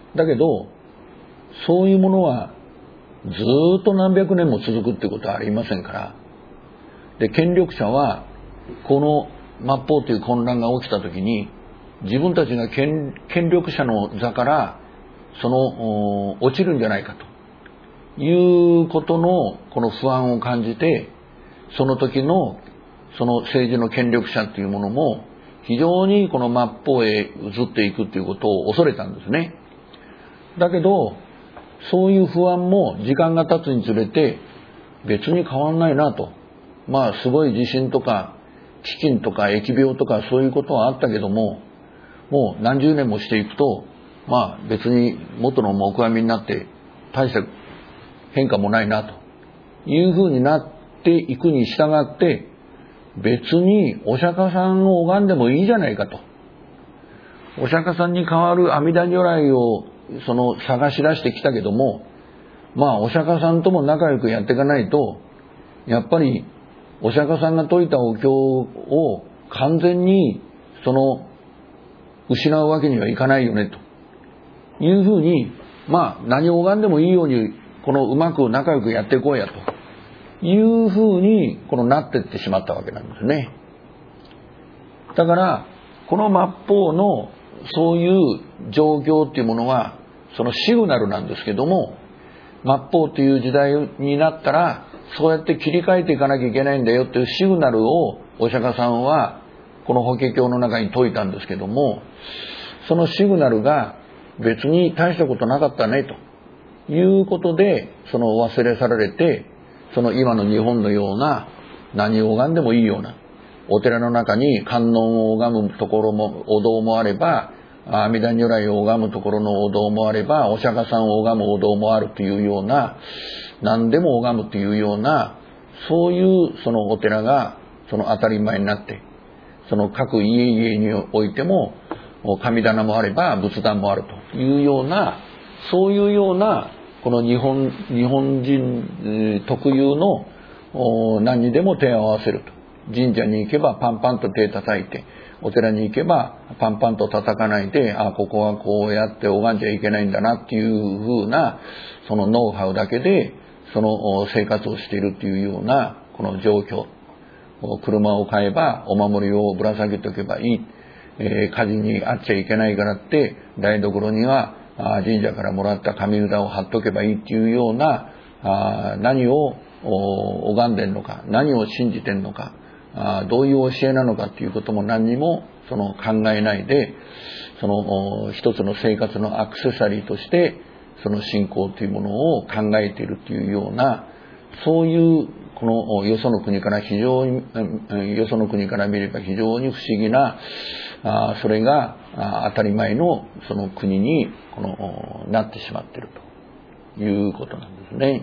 だけどそういうものはずっと何百年も続くってことはありませんから。で、権力者はこの末法という混乱が起きたときに、自分たちが 権, 権力者の座からその落ちるんじゃないかということのこの不安を感じて、その時のその政治の権力者というものも非常にこの末法へ移っていくということを恐れたんですね。だけどそういう不安も時間が経つにつれて別に変わんないなと。まあすごい地震とか飢饉とか疫病とかそういうことはあったけども、もう何十年もしていくと、まあ別に元の木阿弥になって大した変化もないなというふうになっていくに従って、別にお釈迦さんを拝んでもいいじゃないかと。お釈迦さんに代わる阿弥陀如来をその探し出してきたけども、まあお釈迦さんとも仲良くやっていかないと、やっぱりお釈迦さんが説いたお経を完全にその失うわけにはいかないよねというふうに、まあ何を拝んでもいいようにこのうまく仲良くやっていこうやというふうにこのなっていってしまったわけなんですね。だからこの末法のそういう状況っていうものはそのシグナルなんですけども、末法という時代になったらそうやって切り替えていかなきゃいけないんだよっていうシグナルをお釈迦さんはこの法華経の中に説いたんですけども、そのシグナルが別に大したことなかったねということでその忘れ去られて、その今の日本のような何を拝んでもいいようなお寺の中に観音を拝むところもお堂もあれば、阿弥陀如来を拝むところのお堂もあれば、お釈迦さんを拝むお堂もあるというような、何でも拝むというような、そういうそのお寺がその当たり前になって、その各家々においても神棚もあれば仏壇もあるというような、そういうようなこの日本日本人特有の何にでも手を合わせると。神社に行けばパンパンと手叩いて、お寺に行けばパンパンと叩かないで、あ、ここはこうやって拝んじゃいけないんだなっていう風なそのノウハウだけでその生活をしているっていうようなこの状況。車を買えばお守りをぶら下げておけばいい、えー、火事に遭っちゃいけないからって台所には神社からもらった神札を貼っとけばいいっていうような、あ、何を拝んでんのか、何を信じてんのか、あ、どういう教えなのかっていうことも何にもその考えないで、その一つの生活のアクセサリーとしてその信仰というものを考えているというような、そういうこのよその国から非常によその国から見れば非常に不思議な、あ、それが当たり前のその国にこのなってしまっているということなんですね。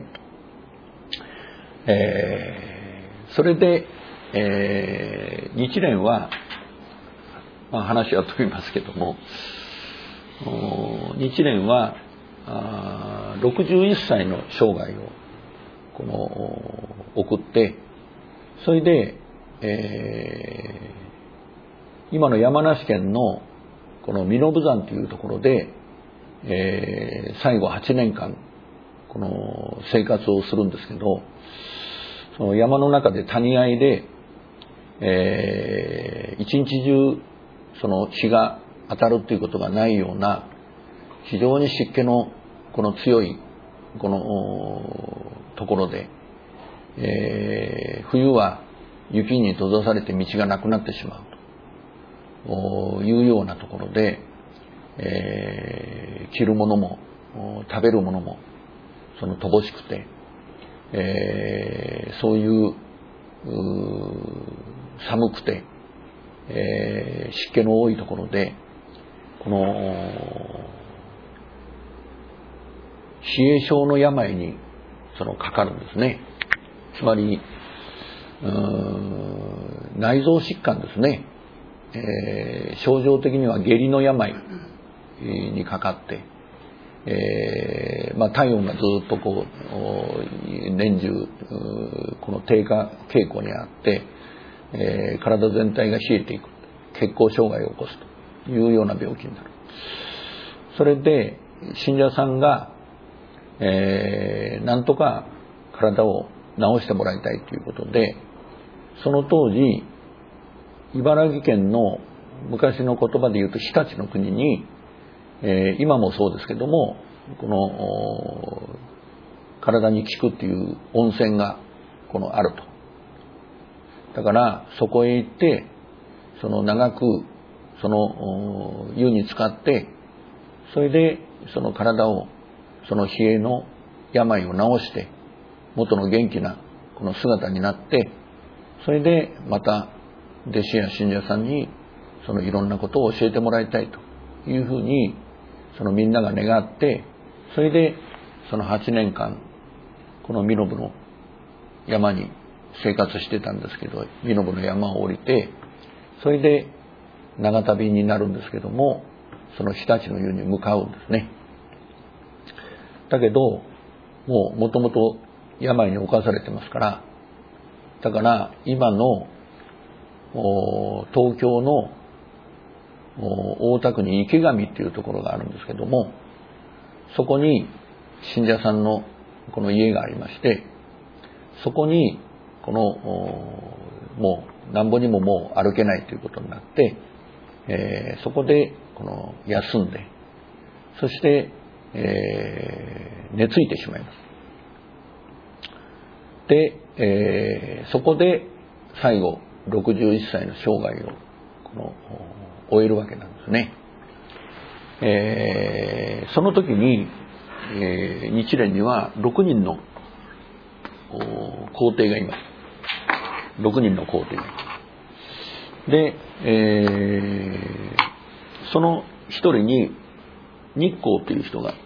えー、それで、えー、日蓮は、まあ、話は飛びますけども、日蓮はろくじゅういっさいの生涯をこの送って、それで、えー、今の山梨県のこの身延山というところで、えー、最後はちねんかんこの生活をするんですけど、その山の中で谷合で、えー、一日中その日が当たるということがないような非常に湿気のこの強いこのところで、えー、冬は雪に閉ざされて道がなくなってしまうというようなところで、えー、着るものも食べるものもその乏しくて、えー、そういう、う寒くて、えー、湿気の多いところでこの冷え性の病にそのかかるんですね。つまりうーん内臓疾患ですね、えー、症状的には下痢の病にかかって、えーまあ、体温がずっとこう年中この低下傾向にあって、えー、体全体が冷えていく、血行障害を起こすというような病気になる。それで、 信者さんが、えー、なんとか体を治してもらいたいということで、その当時茨城県の昔の言葉で言うと日立の国に、えー、今もそうですけども、この体に効くっていう温泉がこのあると。だからそこへ行って、その長くその湯に浸かって、それでその体を、その冷えの病を治して元の元気なこの姿になって、それでまた弟子や信者さんにそのいろんなことを教えてもらいたいというふうに、そのみんなが願って、それでそのはちねんかんこの身延の山に生活してたんですけど、身延の山を降りて、それで長旅になるんですけども、その日立の湯に向かうんですね。だけどもうもともと病に侵されてますから、だから今の東京の大田区に池上っていうところがあるんですけども、そこに信者さんのこの家がありまして、そこにこのもうなんぼにももう歩けないということになって、えー、そこでこの休んで、そして、えー、寝ついてしまいます。で、えー、そこで最後ろくじゅういっさいの生涯をこの終えるわけなんですね。えー、その時に、えー、日蓮にはろくにんの皇帝がいます。ろくにんの皇帝がいます。で、えー、その一人に日光という人が、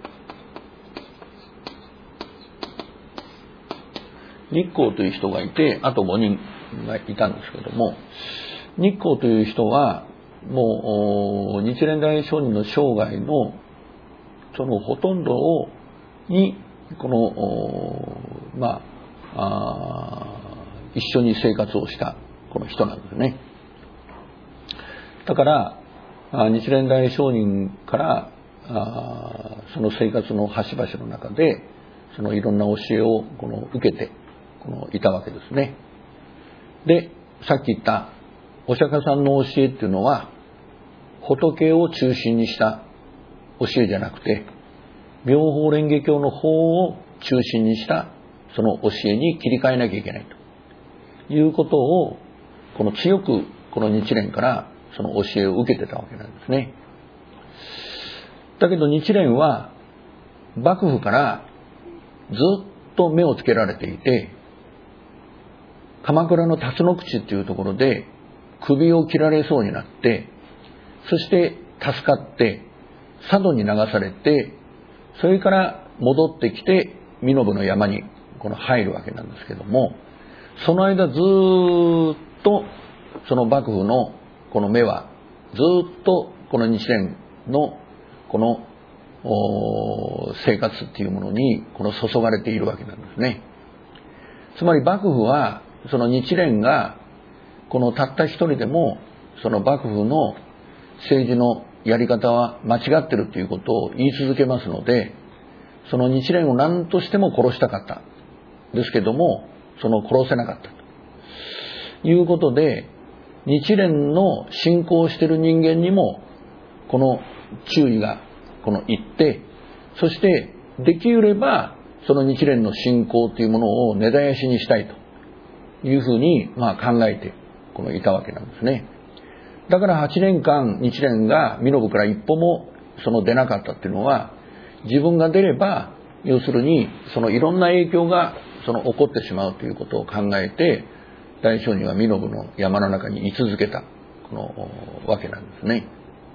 日光という人がいて、あとごにんがいたんですけども、日光という人はもう日蓮大聖人の生涯のそのほとんどをにこのまあ、あ一緒に生活をしたこの人なんですね。だから日蓮大聖人からあその生活の端々の中でそのいろんな教えをこの受けてこのいたわけですね。で、さっき言ったお釈迦さんの教えっていうのは仏を中心にした教えじゃなくて、妙法蓮華経の方を中心にしたその教えに切り替えなきゃいけないということを、この強くこの日蓮からその教えを受けてたわけなんですね。だけど日蓮は幕府からずっと目をつけられていて、鎌倉の辰野口っていうところで首を切られそうになって、そして助かって佐渡に流されて、それから戻ってきて身延の山にこの入るわけなんですけども、その間ずっとその幕府のこの目はずっとこの日蓮のこの生活っていうものにこの注がれているわけなんですね。つまり幕府はその日蓮がこのたった一人でもその幕府の政治のやり方は間違ってるということを言い続けますので、その日蓮を何としても殺したかったですけども、その殺せなかったということで、日蓮の信仰している人間にもこの注意がこのいって、そしてできればその日蓮の信仰というものを根絶やしにしたいというふうにまあ考えてこのいたわけなんですね。だからはちねんかん日蓮が身延から一歩もその出なかったっていうのは、自分が出れば要するにそのいろんな影響がその起こってしまうということを考えて、大聖人は身延の山の中に居続けたこのわけなんですね。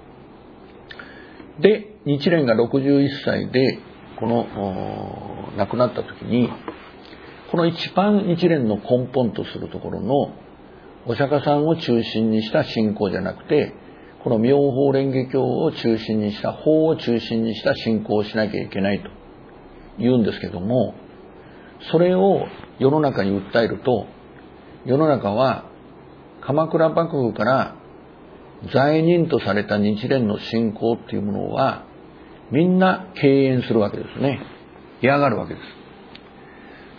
で、日蓮がろくじゅういっさいでこの亡くなった時に、この一番日蓮の根本とするところのお釈迦さんを中心にした信仰じゃなくて、この妙法蓮華経を中心にした法を中心にした信仰をしなきゃいけないと言うんですけども、それを世の中に訴えると、世の中は鎌倉幕府から罪人とされた日蓮の信仰っていうものはみんな敬遠するわけですね。嫌がるわけです。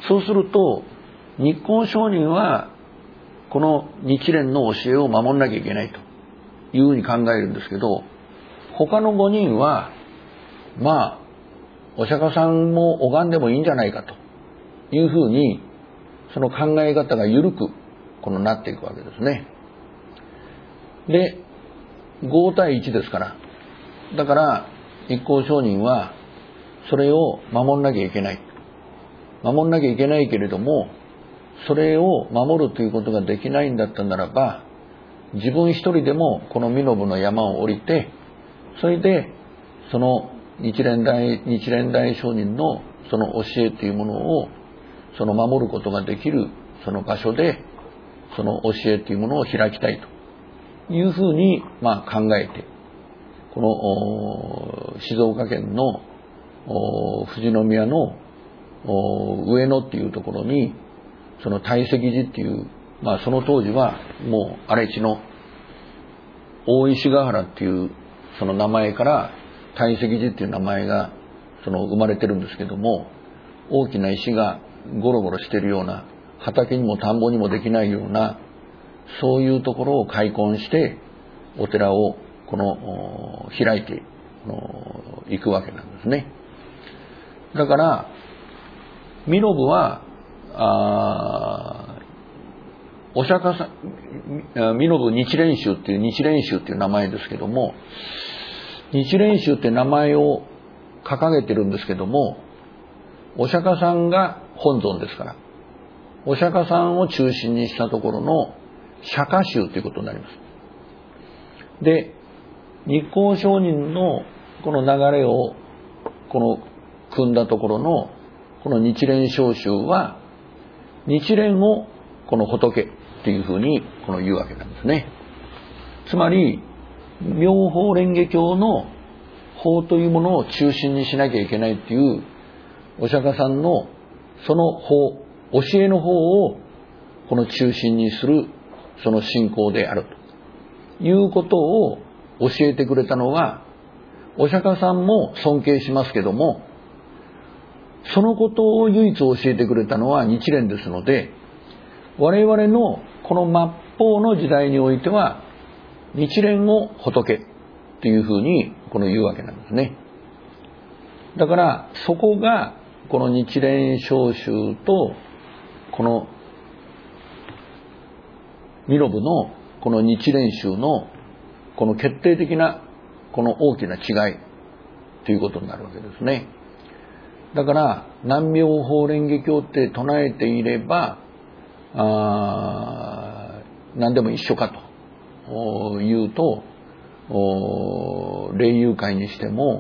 そうすると日光上人はこの日蓮の教えを守んなきゃいけないというふうに考えるんですけど、他のごにんはまあお釈迦さんも拝んでもいいんじゃないかというふうに、その考え方が緩くこのなっていくわけですね。でご対いちですから、だから一向上人はそれを守んなきゃいけない守んなきゃいけないけれども、それを守るということができないんだったならば、自分一人でもこの身延の山を降りて、それでその日蓮大日蓮大上人のその教えというものをその守ることができるその場所でその教えというものを開きたいというふうにまあ考えて、この静岡県の富士宮の上野っていうところにその大石寺っていう、まあその当時はもう荒地の大石ヶ原っていうその名前から大石寺っていう名前がその生まれてるんですけども、大きな石がゴロゴロしてるような、畑にも田んぼにもできないような、そういうところを開墾してお寺をこの開いていくわけなんですね。だから身延はあお釈迦さん、身延日蓮宗っていう日蓮宗っていう名前ですけども、日蓮宗って名前を掲げてるんですけども、お釈迦さんが本尊ですから、お釈迦さんを中心にしたところの釈迦宗ということになります。で、日光上人のこの流れをこの組んだところのこの日蓮聖宗は、日蓮をこの仏っていうふうにこの言うわけなんですね。つまり妙法蓮華経の法というものを中心にしなきゃいけないっていうお釈迦さんのその法、教えの方をこの中心にするその信仰であるということを教えてくれたのは、お釈迦さんも尊敬しますけども、そのことを唯一教えてくれたのは日蓮ですので、我々のこの末法の時代においては日蓮を仏っていうふうにこの言うわけなんですね。だからそこがこの日蓮聖宗とこの身延のこの日蓮宗のこの決定的なこの大きな違いということになるわけですね。だから南妙法蓮華経って唱えていればあ何でも一緒かというと、霊友会にしても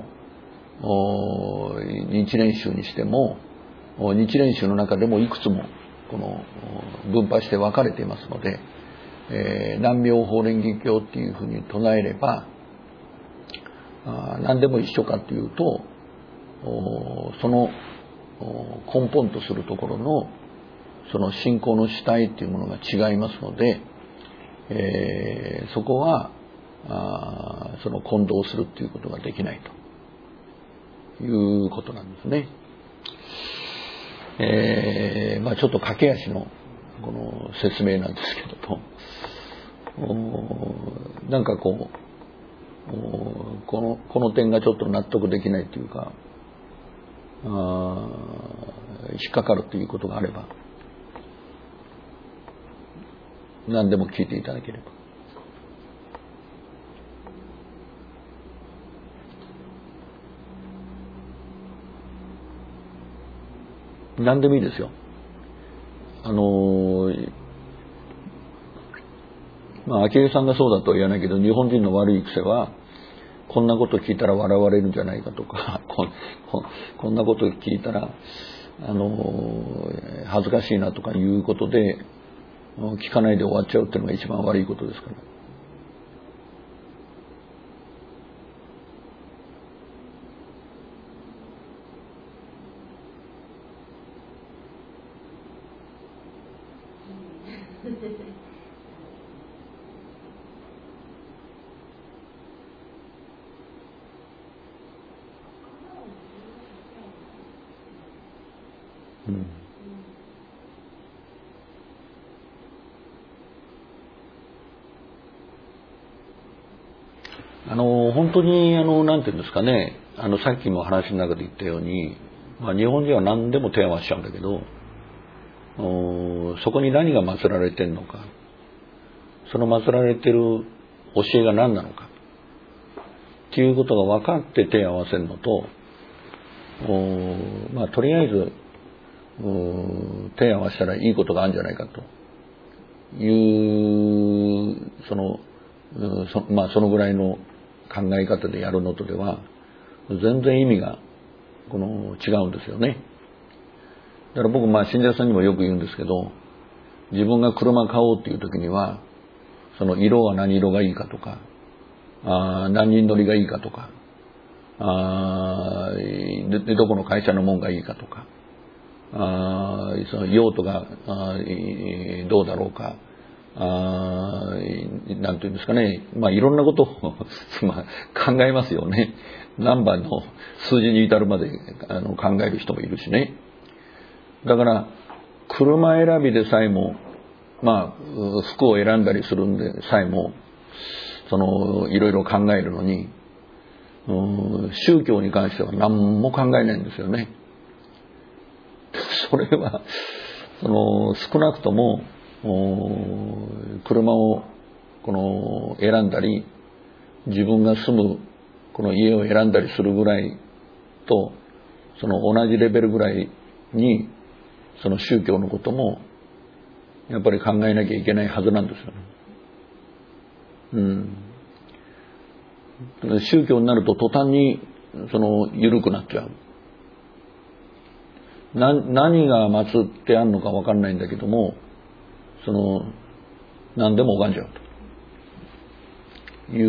日蓮宗にしても、日蓮宗の中でもいくつもこの分派して分かれていますので、えー、南妙法蓮華経っていうふうに唱えればあ何でも一緒かというと、その根本とするところのその信仰の主体っていうものが違いますので、えー、そこはあその混同するっていうことができないということなんですね。えー、まあちょっと駆け足のこの説明なんですけどと、なんかこうこのこの点がちょっと納得できないというか、あ引っかかるということがあれば何でも聞いていただければ。何でもいいですよ。あのー、まあ昭恵さんがそうだとは言わないけど、日本人の悪い癖はこんなこと聞いたら笑われるんじゃないかとかこ, こ, こんなこと聞いたらあのー、恥ずかしいなとかいうことで聞かないで終わっちゃうっていうのが一番悪いことですから。 うん、あの本当にあのなんていうんですかね、あのさっきも話の中で言ったように、まあ、日本人は何でも手合わせちゃうんだけど、そこに何が祀られてるのか、その祀られてる教えが何なのかっていうことが分かって手を合わせるのと、まあとりあえず手を合わせたらいいことがあるんじゃないかというそのそまあそのぐらいの考え方でやるのとでは全然意味がこの違うんですよね。だから僕まあ信者さんにもよく言うんですけど、自分が車買おうっていう時にはその色は何色がいいかとか、あ何人乗りがいいかとか、あででどこの会社のもんがいいかとか、あその用途があどうだろうか、あなんていうんですかね、まあいろんなことをまあ考えますよね。何番の数字に至るまであの考える人もいるしね。だから車選びでさえも、まあ服を選んだりするんでさえも、そのいろいろ考えるのに、宗教に関しては何も考えないんですよね。それはその少なくとも車をこの選んだり、自分が住むこの家を選んだりするぐらいと、その同じレベルぐらいにその宗教のこともやっぱり考えなきゃいけないはずなんですよね。うん、宗教になると途端にその緩くなっちゃう。な何が祀ってあるのか分かんないんだけども、その何でも拝んじゃうという、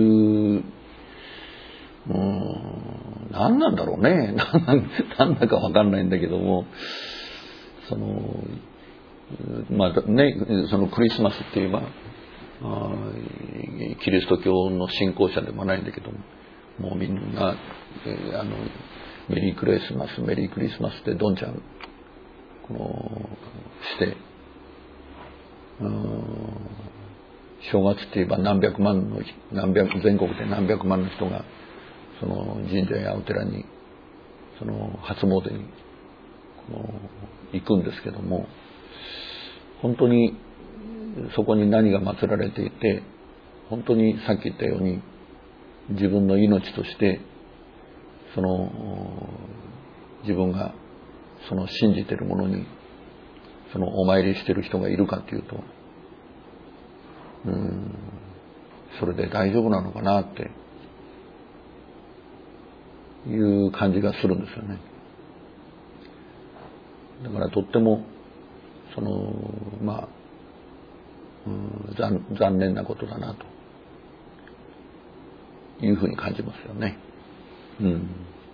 うーん、何なんだろうね。何だか分かんないんだけども、そのまあね、そのクリスマスって言えばあキリスト教の信仰者でもないんだけども、もうみんな、えー、あのメリークリスマスメリークリスマスってどんちゃんこのして、正月って言えば何百万の何百全国で何百万の人がその神社やお寺にその初詣にこの行くんですけども、本当にそこに何が祀られていて、本当にさっき言ったように自分の命としてその自分がその信じているものにそのお参りしている人がいるかというと、うーんそれで大丈夫なのかなっていう感じがするんですよね。だからとってもそのまあ、うん、残, 残念なことだなというふうに感じますよね。うん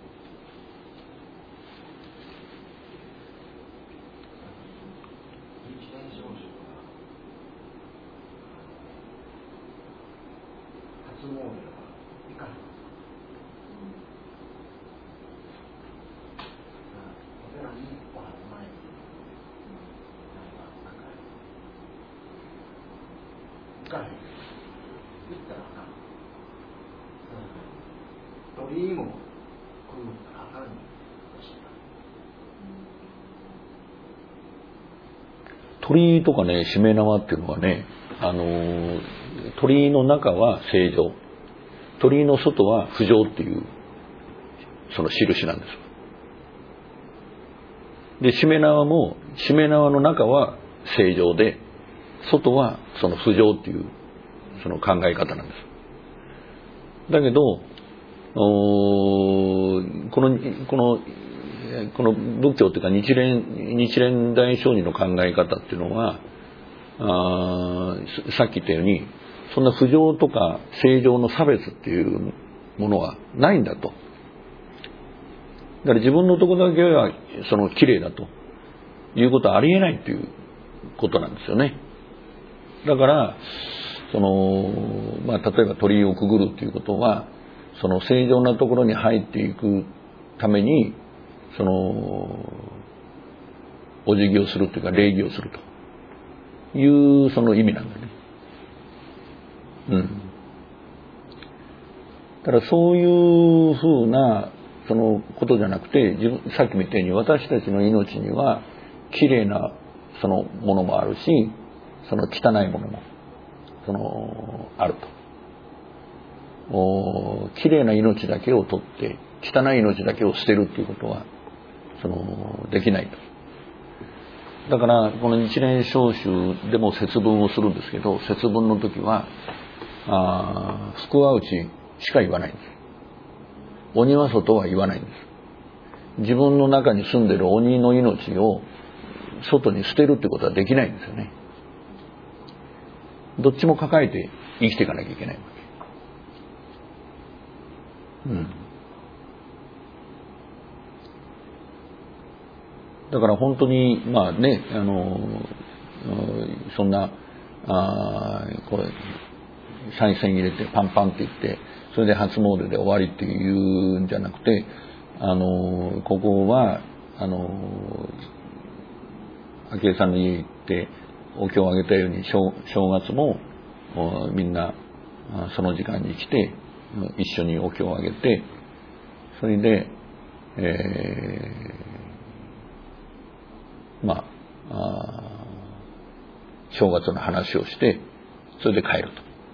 鳥居とかね、しめ縄っていうのはね、あのー、鳥居の中は正常、鳥居の外は不浄っていうその印なんです。で、しめ縄もしめ縄の中は正常で、外はその不浄っていうその考え方なんです。だけど、このこのこの仏教というか日蓮日蓮大聖人の考え方っていうのは、あさっき言ったようにそんな不浄とか正常の差別っていうものはないんだと。だから自分のところだけはその綺麗だということはありえないっていうことなんですよね。だからその、まあ、例えば鳥居をくぐるっていうことはその正常なところに入っていくためにそのお辞儀をするというか礼儀をするというその意味なんだね。うん。だからそういうふうなそのことじゃなくて、自分さっきも言ったように私たちの命にはきれいなそのものもあるし、その汚いものもそのあると。きれいな命だけを取って汚い命だけを捨てるっていうことはそのできないと。だからこの日蓮聖宗でも節分をするんですけど、節分の時はあ福は内しか言わないんです。鬼は外は言わないんです。自分の中に住んでる鬼の命を外に捨てるってことはできないんですよね。どっちも抱えて生きていかなきゃいけないわけ。うん。だから本当にまあね、あのそんなあこれ賽銭入れてパンパンって言ってそれで初詣で終わりっていうんじゃなくて、あのここはあの昭恵さんの家行ってお経をあげたように 正, 正月もみんなその時間に来て一緒にお経をあげて、それで、えー、まあ、あ正月の話をしてそれで帰る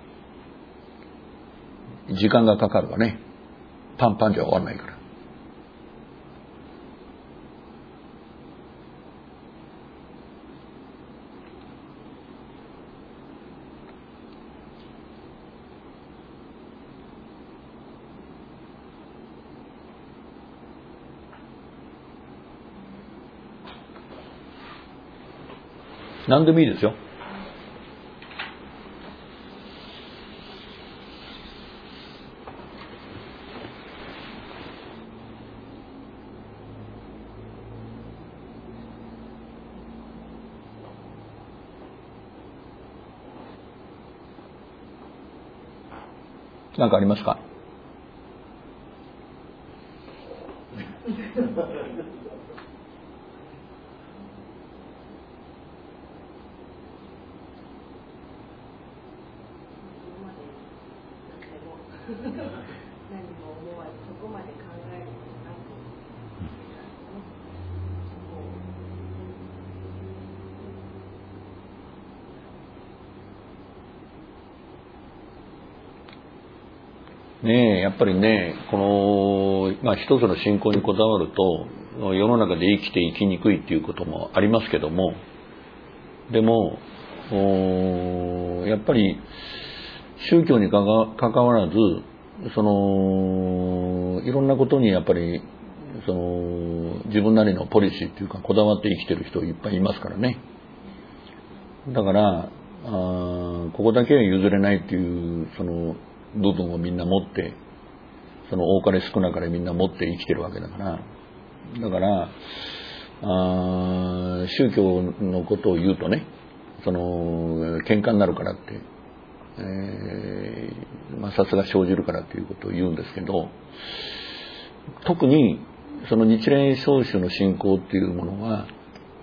と。時間がかかるわね。パンパンじゃ終わらないから。何でもいいですよ。何かありますか？ねえ、やっぱりね、この、まあ一つの信仰にこだわると、世の中で生きていきにくいっていうこともありますけども、でも、やっぱり宗教にかかわらず、その、いろんなことにやっぱり、その、自分なりのポリシーっていうか、こだわって生きてる人いっぱいいますからね。だから、あここだけは譲れないっていう、その、部分をみんな持って、その多かれ少なかれみんな持って生きてるわけだから、だからあ宗教のことを言うとね、その喧嘩になるからって、えー、まあさすが生じるからっていうことを言うんですけど、特にその日蓮聖宗の信仰っていうものは、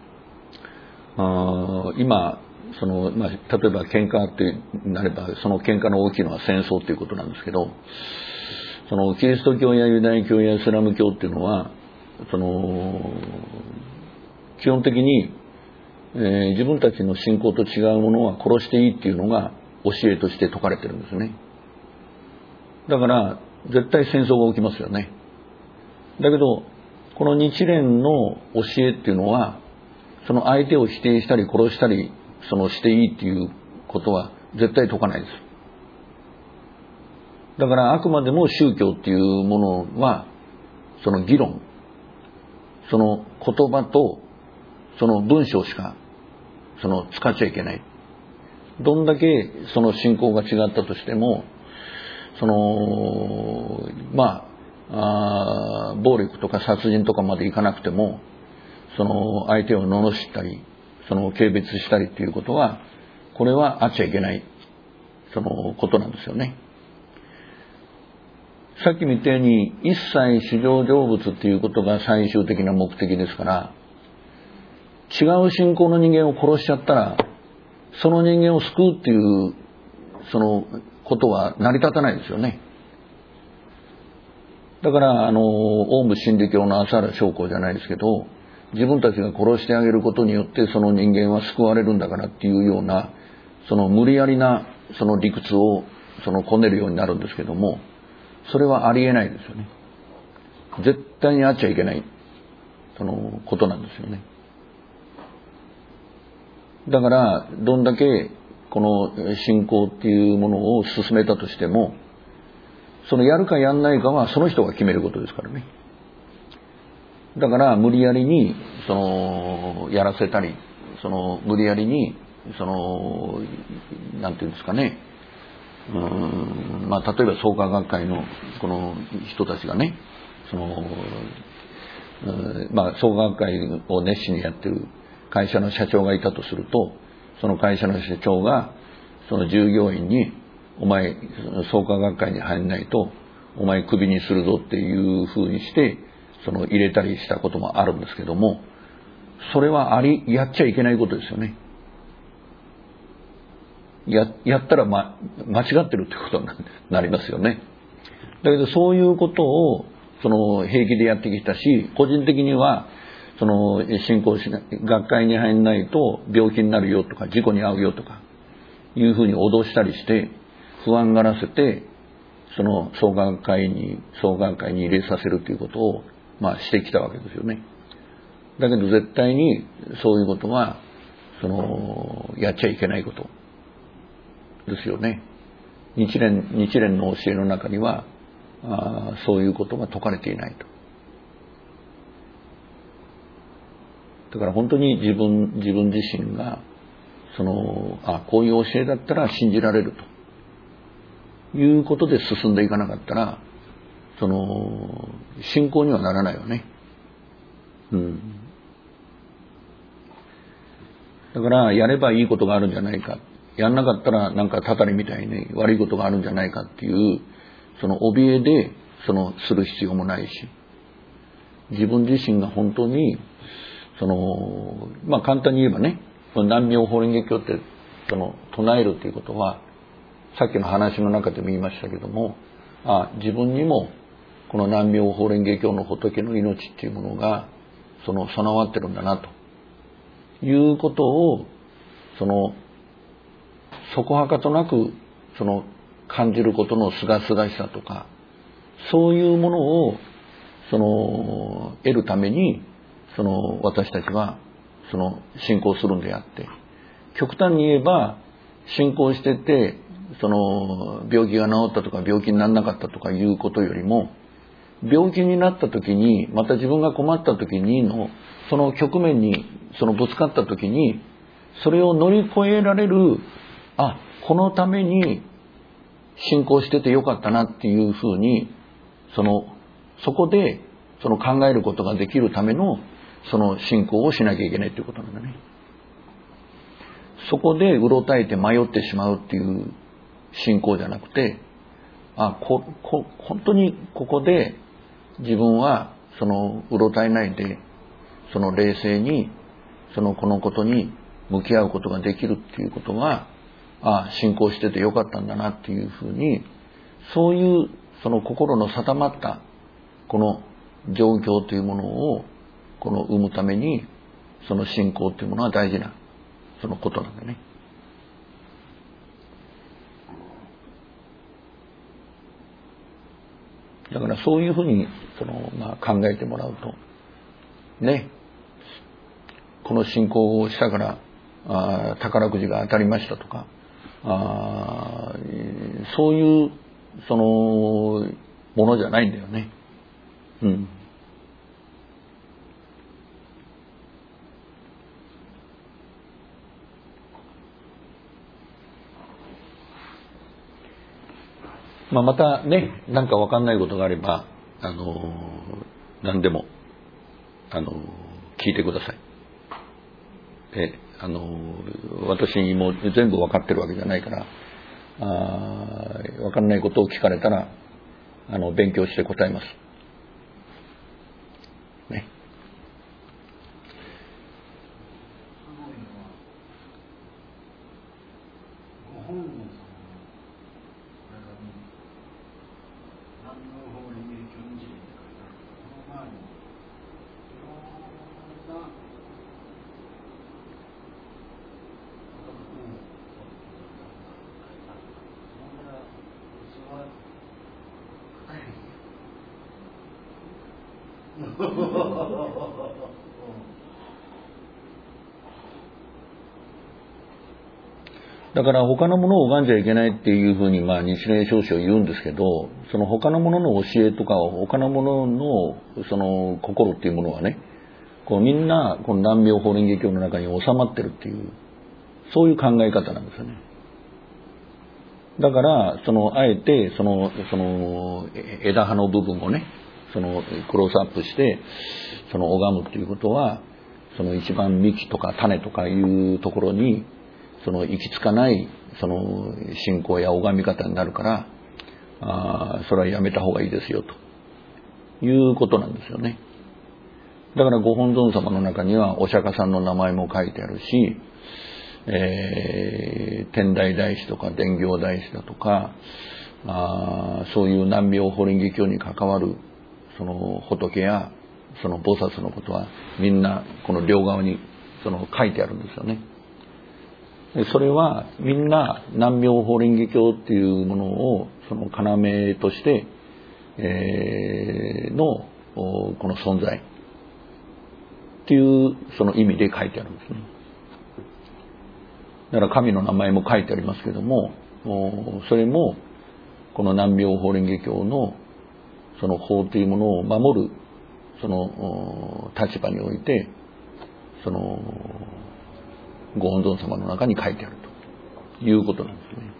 あ今そのまあ、例えば喧嘩ってなればその喧嘩の大きいのは戦争ということなんですけど、そのキリスト教やユダヤ教やイスラム教っていうのはその基本的に、えー、自分たちの信仰と違うものは殺していいっていうのが教えとして説かれてるんですね。だから絶対戦争が起きますよね。だけどこの日蓮の教えっていうのはその相手を否定したり殺したりそのしていいっていうことは絶対説かないです。だからあくまでも宗教っていうものはその議論、その言葉とその文章しかその使っちゃいけない。どんだけその信仰が違ったとしても、そのまあ、あ暴力とか殺人とかまでいかなくても、その相手を罵ったりその軽蔑したりっていうことは、これはあっちゃいけないそのことなんですよね。さっきも言ったように一切衆生成仏っていうことが最終的な目的ですから、 違う信仰の人間を殺しちゃったら、その人間を救うっていうそのことは成り立たないですよね。だからあのオウム真理教の浅原将校じゃないですけど、自分たちが殺してあげることによってその人間は救われるんだからっていうような、その無理やりなその理屈をそのこねるようになるんですけども、それはありえないですよね。絶対にあっちゃいけないそのことなんですよね。だからどんだけこの信仰っていうものを進めたとしても、そのやるかやんないかはその人が決めることですからね。だから無理やりにそのやらせたり、その無理やりにそのなんていうんですかね、うーん、まあ例えば創価学会のこの人たちがね、そのまあ創価学会を熱心にやってる会社の社長がいたとすると、その会社の社長がその従業員に、お前創価学会に入んないとお前クビにするぞっていうふうにしてその入れたりしたこともあるんですけども、それはありやっちゃいけないことですよね。ややったら、ま、間違ってるってことになりますよね。だけどそういうことをその平気でやってきたし、個人的にはその信仰しない学会に入んないと病気になるよとか事故に遭うよとかいうふうに脅したりして不安がらせて、その創価学会に創価学会に入れさせるということをまあしてきたわけですよね。だけど絶対にそういうことはそのやっちゃいけないことですよね。日蓮日蓮の教えの中にはあそういうことが説かれていないと。だから本当に自分自分自身がそのあこういう教えだったら信じられるということで進んでいかなかったら、その信仰にはならないよね。うん。だからやればいいことがあるんじゃないか、やんなかったらなんかたたりみたいに悪いことがあるんじゃないかっていうその怯えでそのする必要もないし、自分自身が本当にそのまあ簡単に言えばね、南妙法蓮華経ってその唱えるということは、さっきの話の中でも言いましたけども、あ自分にもこの南妙法蓮華経の仏の命っていうものがその備わってるんだなということを、そのそこはかとなくその感じることのすがすがしさとか、そういうものをその得るためにその私たちはその信仰するんであって、極端に言えば信仰しててその病気が治ったとか病気にならなかったとかいうことよりも、病気になった時にまた自分が困った時にのその局面にそのぶつかった時に、それを乗り越えられる、あこのために信仰しててよかったなっていうふうに、そのそこでその考えることができるためのその信仰をしなきゃいけないっていうことなんだね。そこでうろたえて迷ってしまうっていう信仰じゃなくて、あここ本当にここで自分はそのうろたえないで、その冷静にそのこのことに向き合うことができるっていうことは、あ信仰しててよかったんだなっていうふうに、そういうその心の定まったこの状況というものをこの生むために、その信仰というものは大事なそのことなんだね。だからそういうふうにその、まあ、考えてもらうとね、この信仰をしたからあ宝くじが当たりましたとか、あそういうそのものじゃないんだよね。うん。まあ、またね、なんかわかんないことがあれば、あのー、何でも、あのー、聞いてください。で、あのー、私も全部わかってるわけじゃないから、あわかんないことを聞かれたら、あの、勉強して答えます。ね。 だから他のものを拝んじゃいけないっていうふうにまあ日蓮聖書は言うんですけど、その他のものの教えとか他のもののその心っていうものはね、こうみんなこの南妙法蓮華経の中に収まってるっていう、そういう考え方なんですよね。だからそのあえてそのその枝葉の部分をね、そのクローズアップしてその拝むということは、その一番幹とか種とかいうところにその行き着かないその信仰や拝み方になるから、あそれはやめた方がいいですよということなんですよね。だからご本尊様の中にはお釈迦さんの名前も書いてあるし、えー、天台大師とか伝行大師だとか、あそういう南妙法蓮華経に関わるその仏やその菩薩のことはみんなこの両側にその書いてあるんですよね。それはみんな南妙法蓮華経っていうものをその要として、えー、のこの存在っていうその意味で書いてあるんですね。だから神の名前も書いてありますけども、それもこの南妙法蓮華経のその法というものを守るその立場において、そのご本尊様の中に書いてあるということなんですね。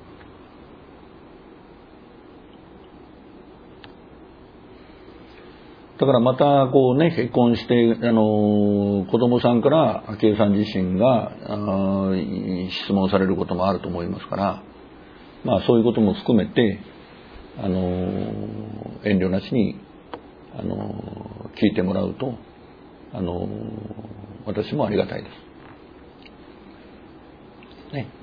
だからまたこうね、結婚してあの子供さんから昭恵さん自身が質問されることもあると思いますから、まあそういうことも含めてあの遠慮なしにあの聞いてもらうとあの私もありがたいですね。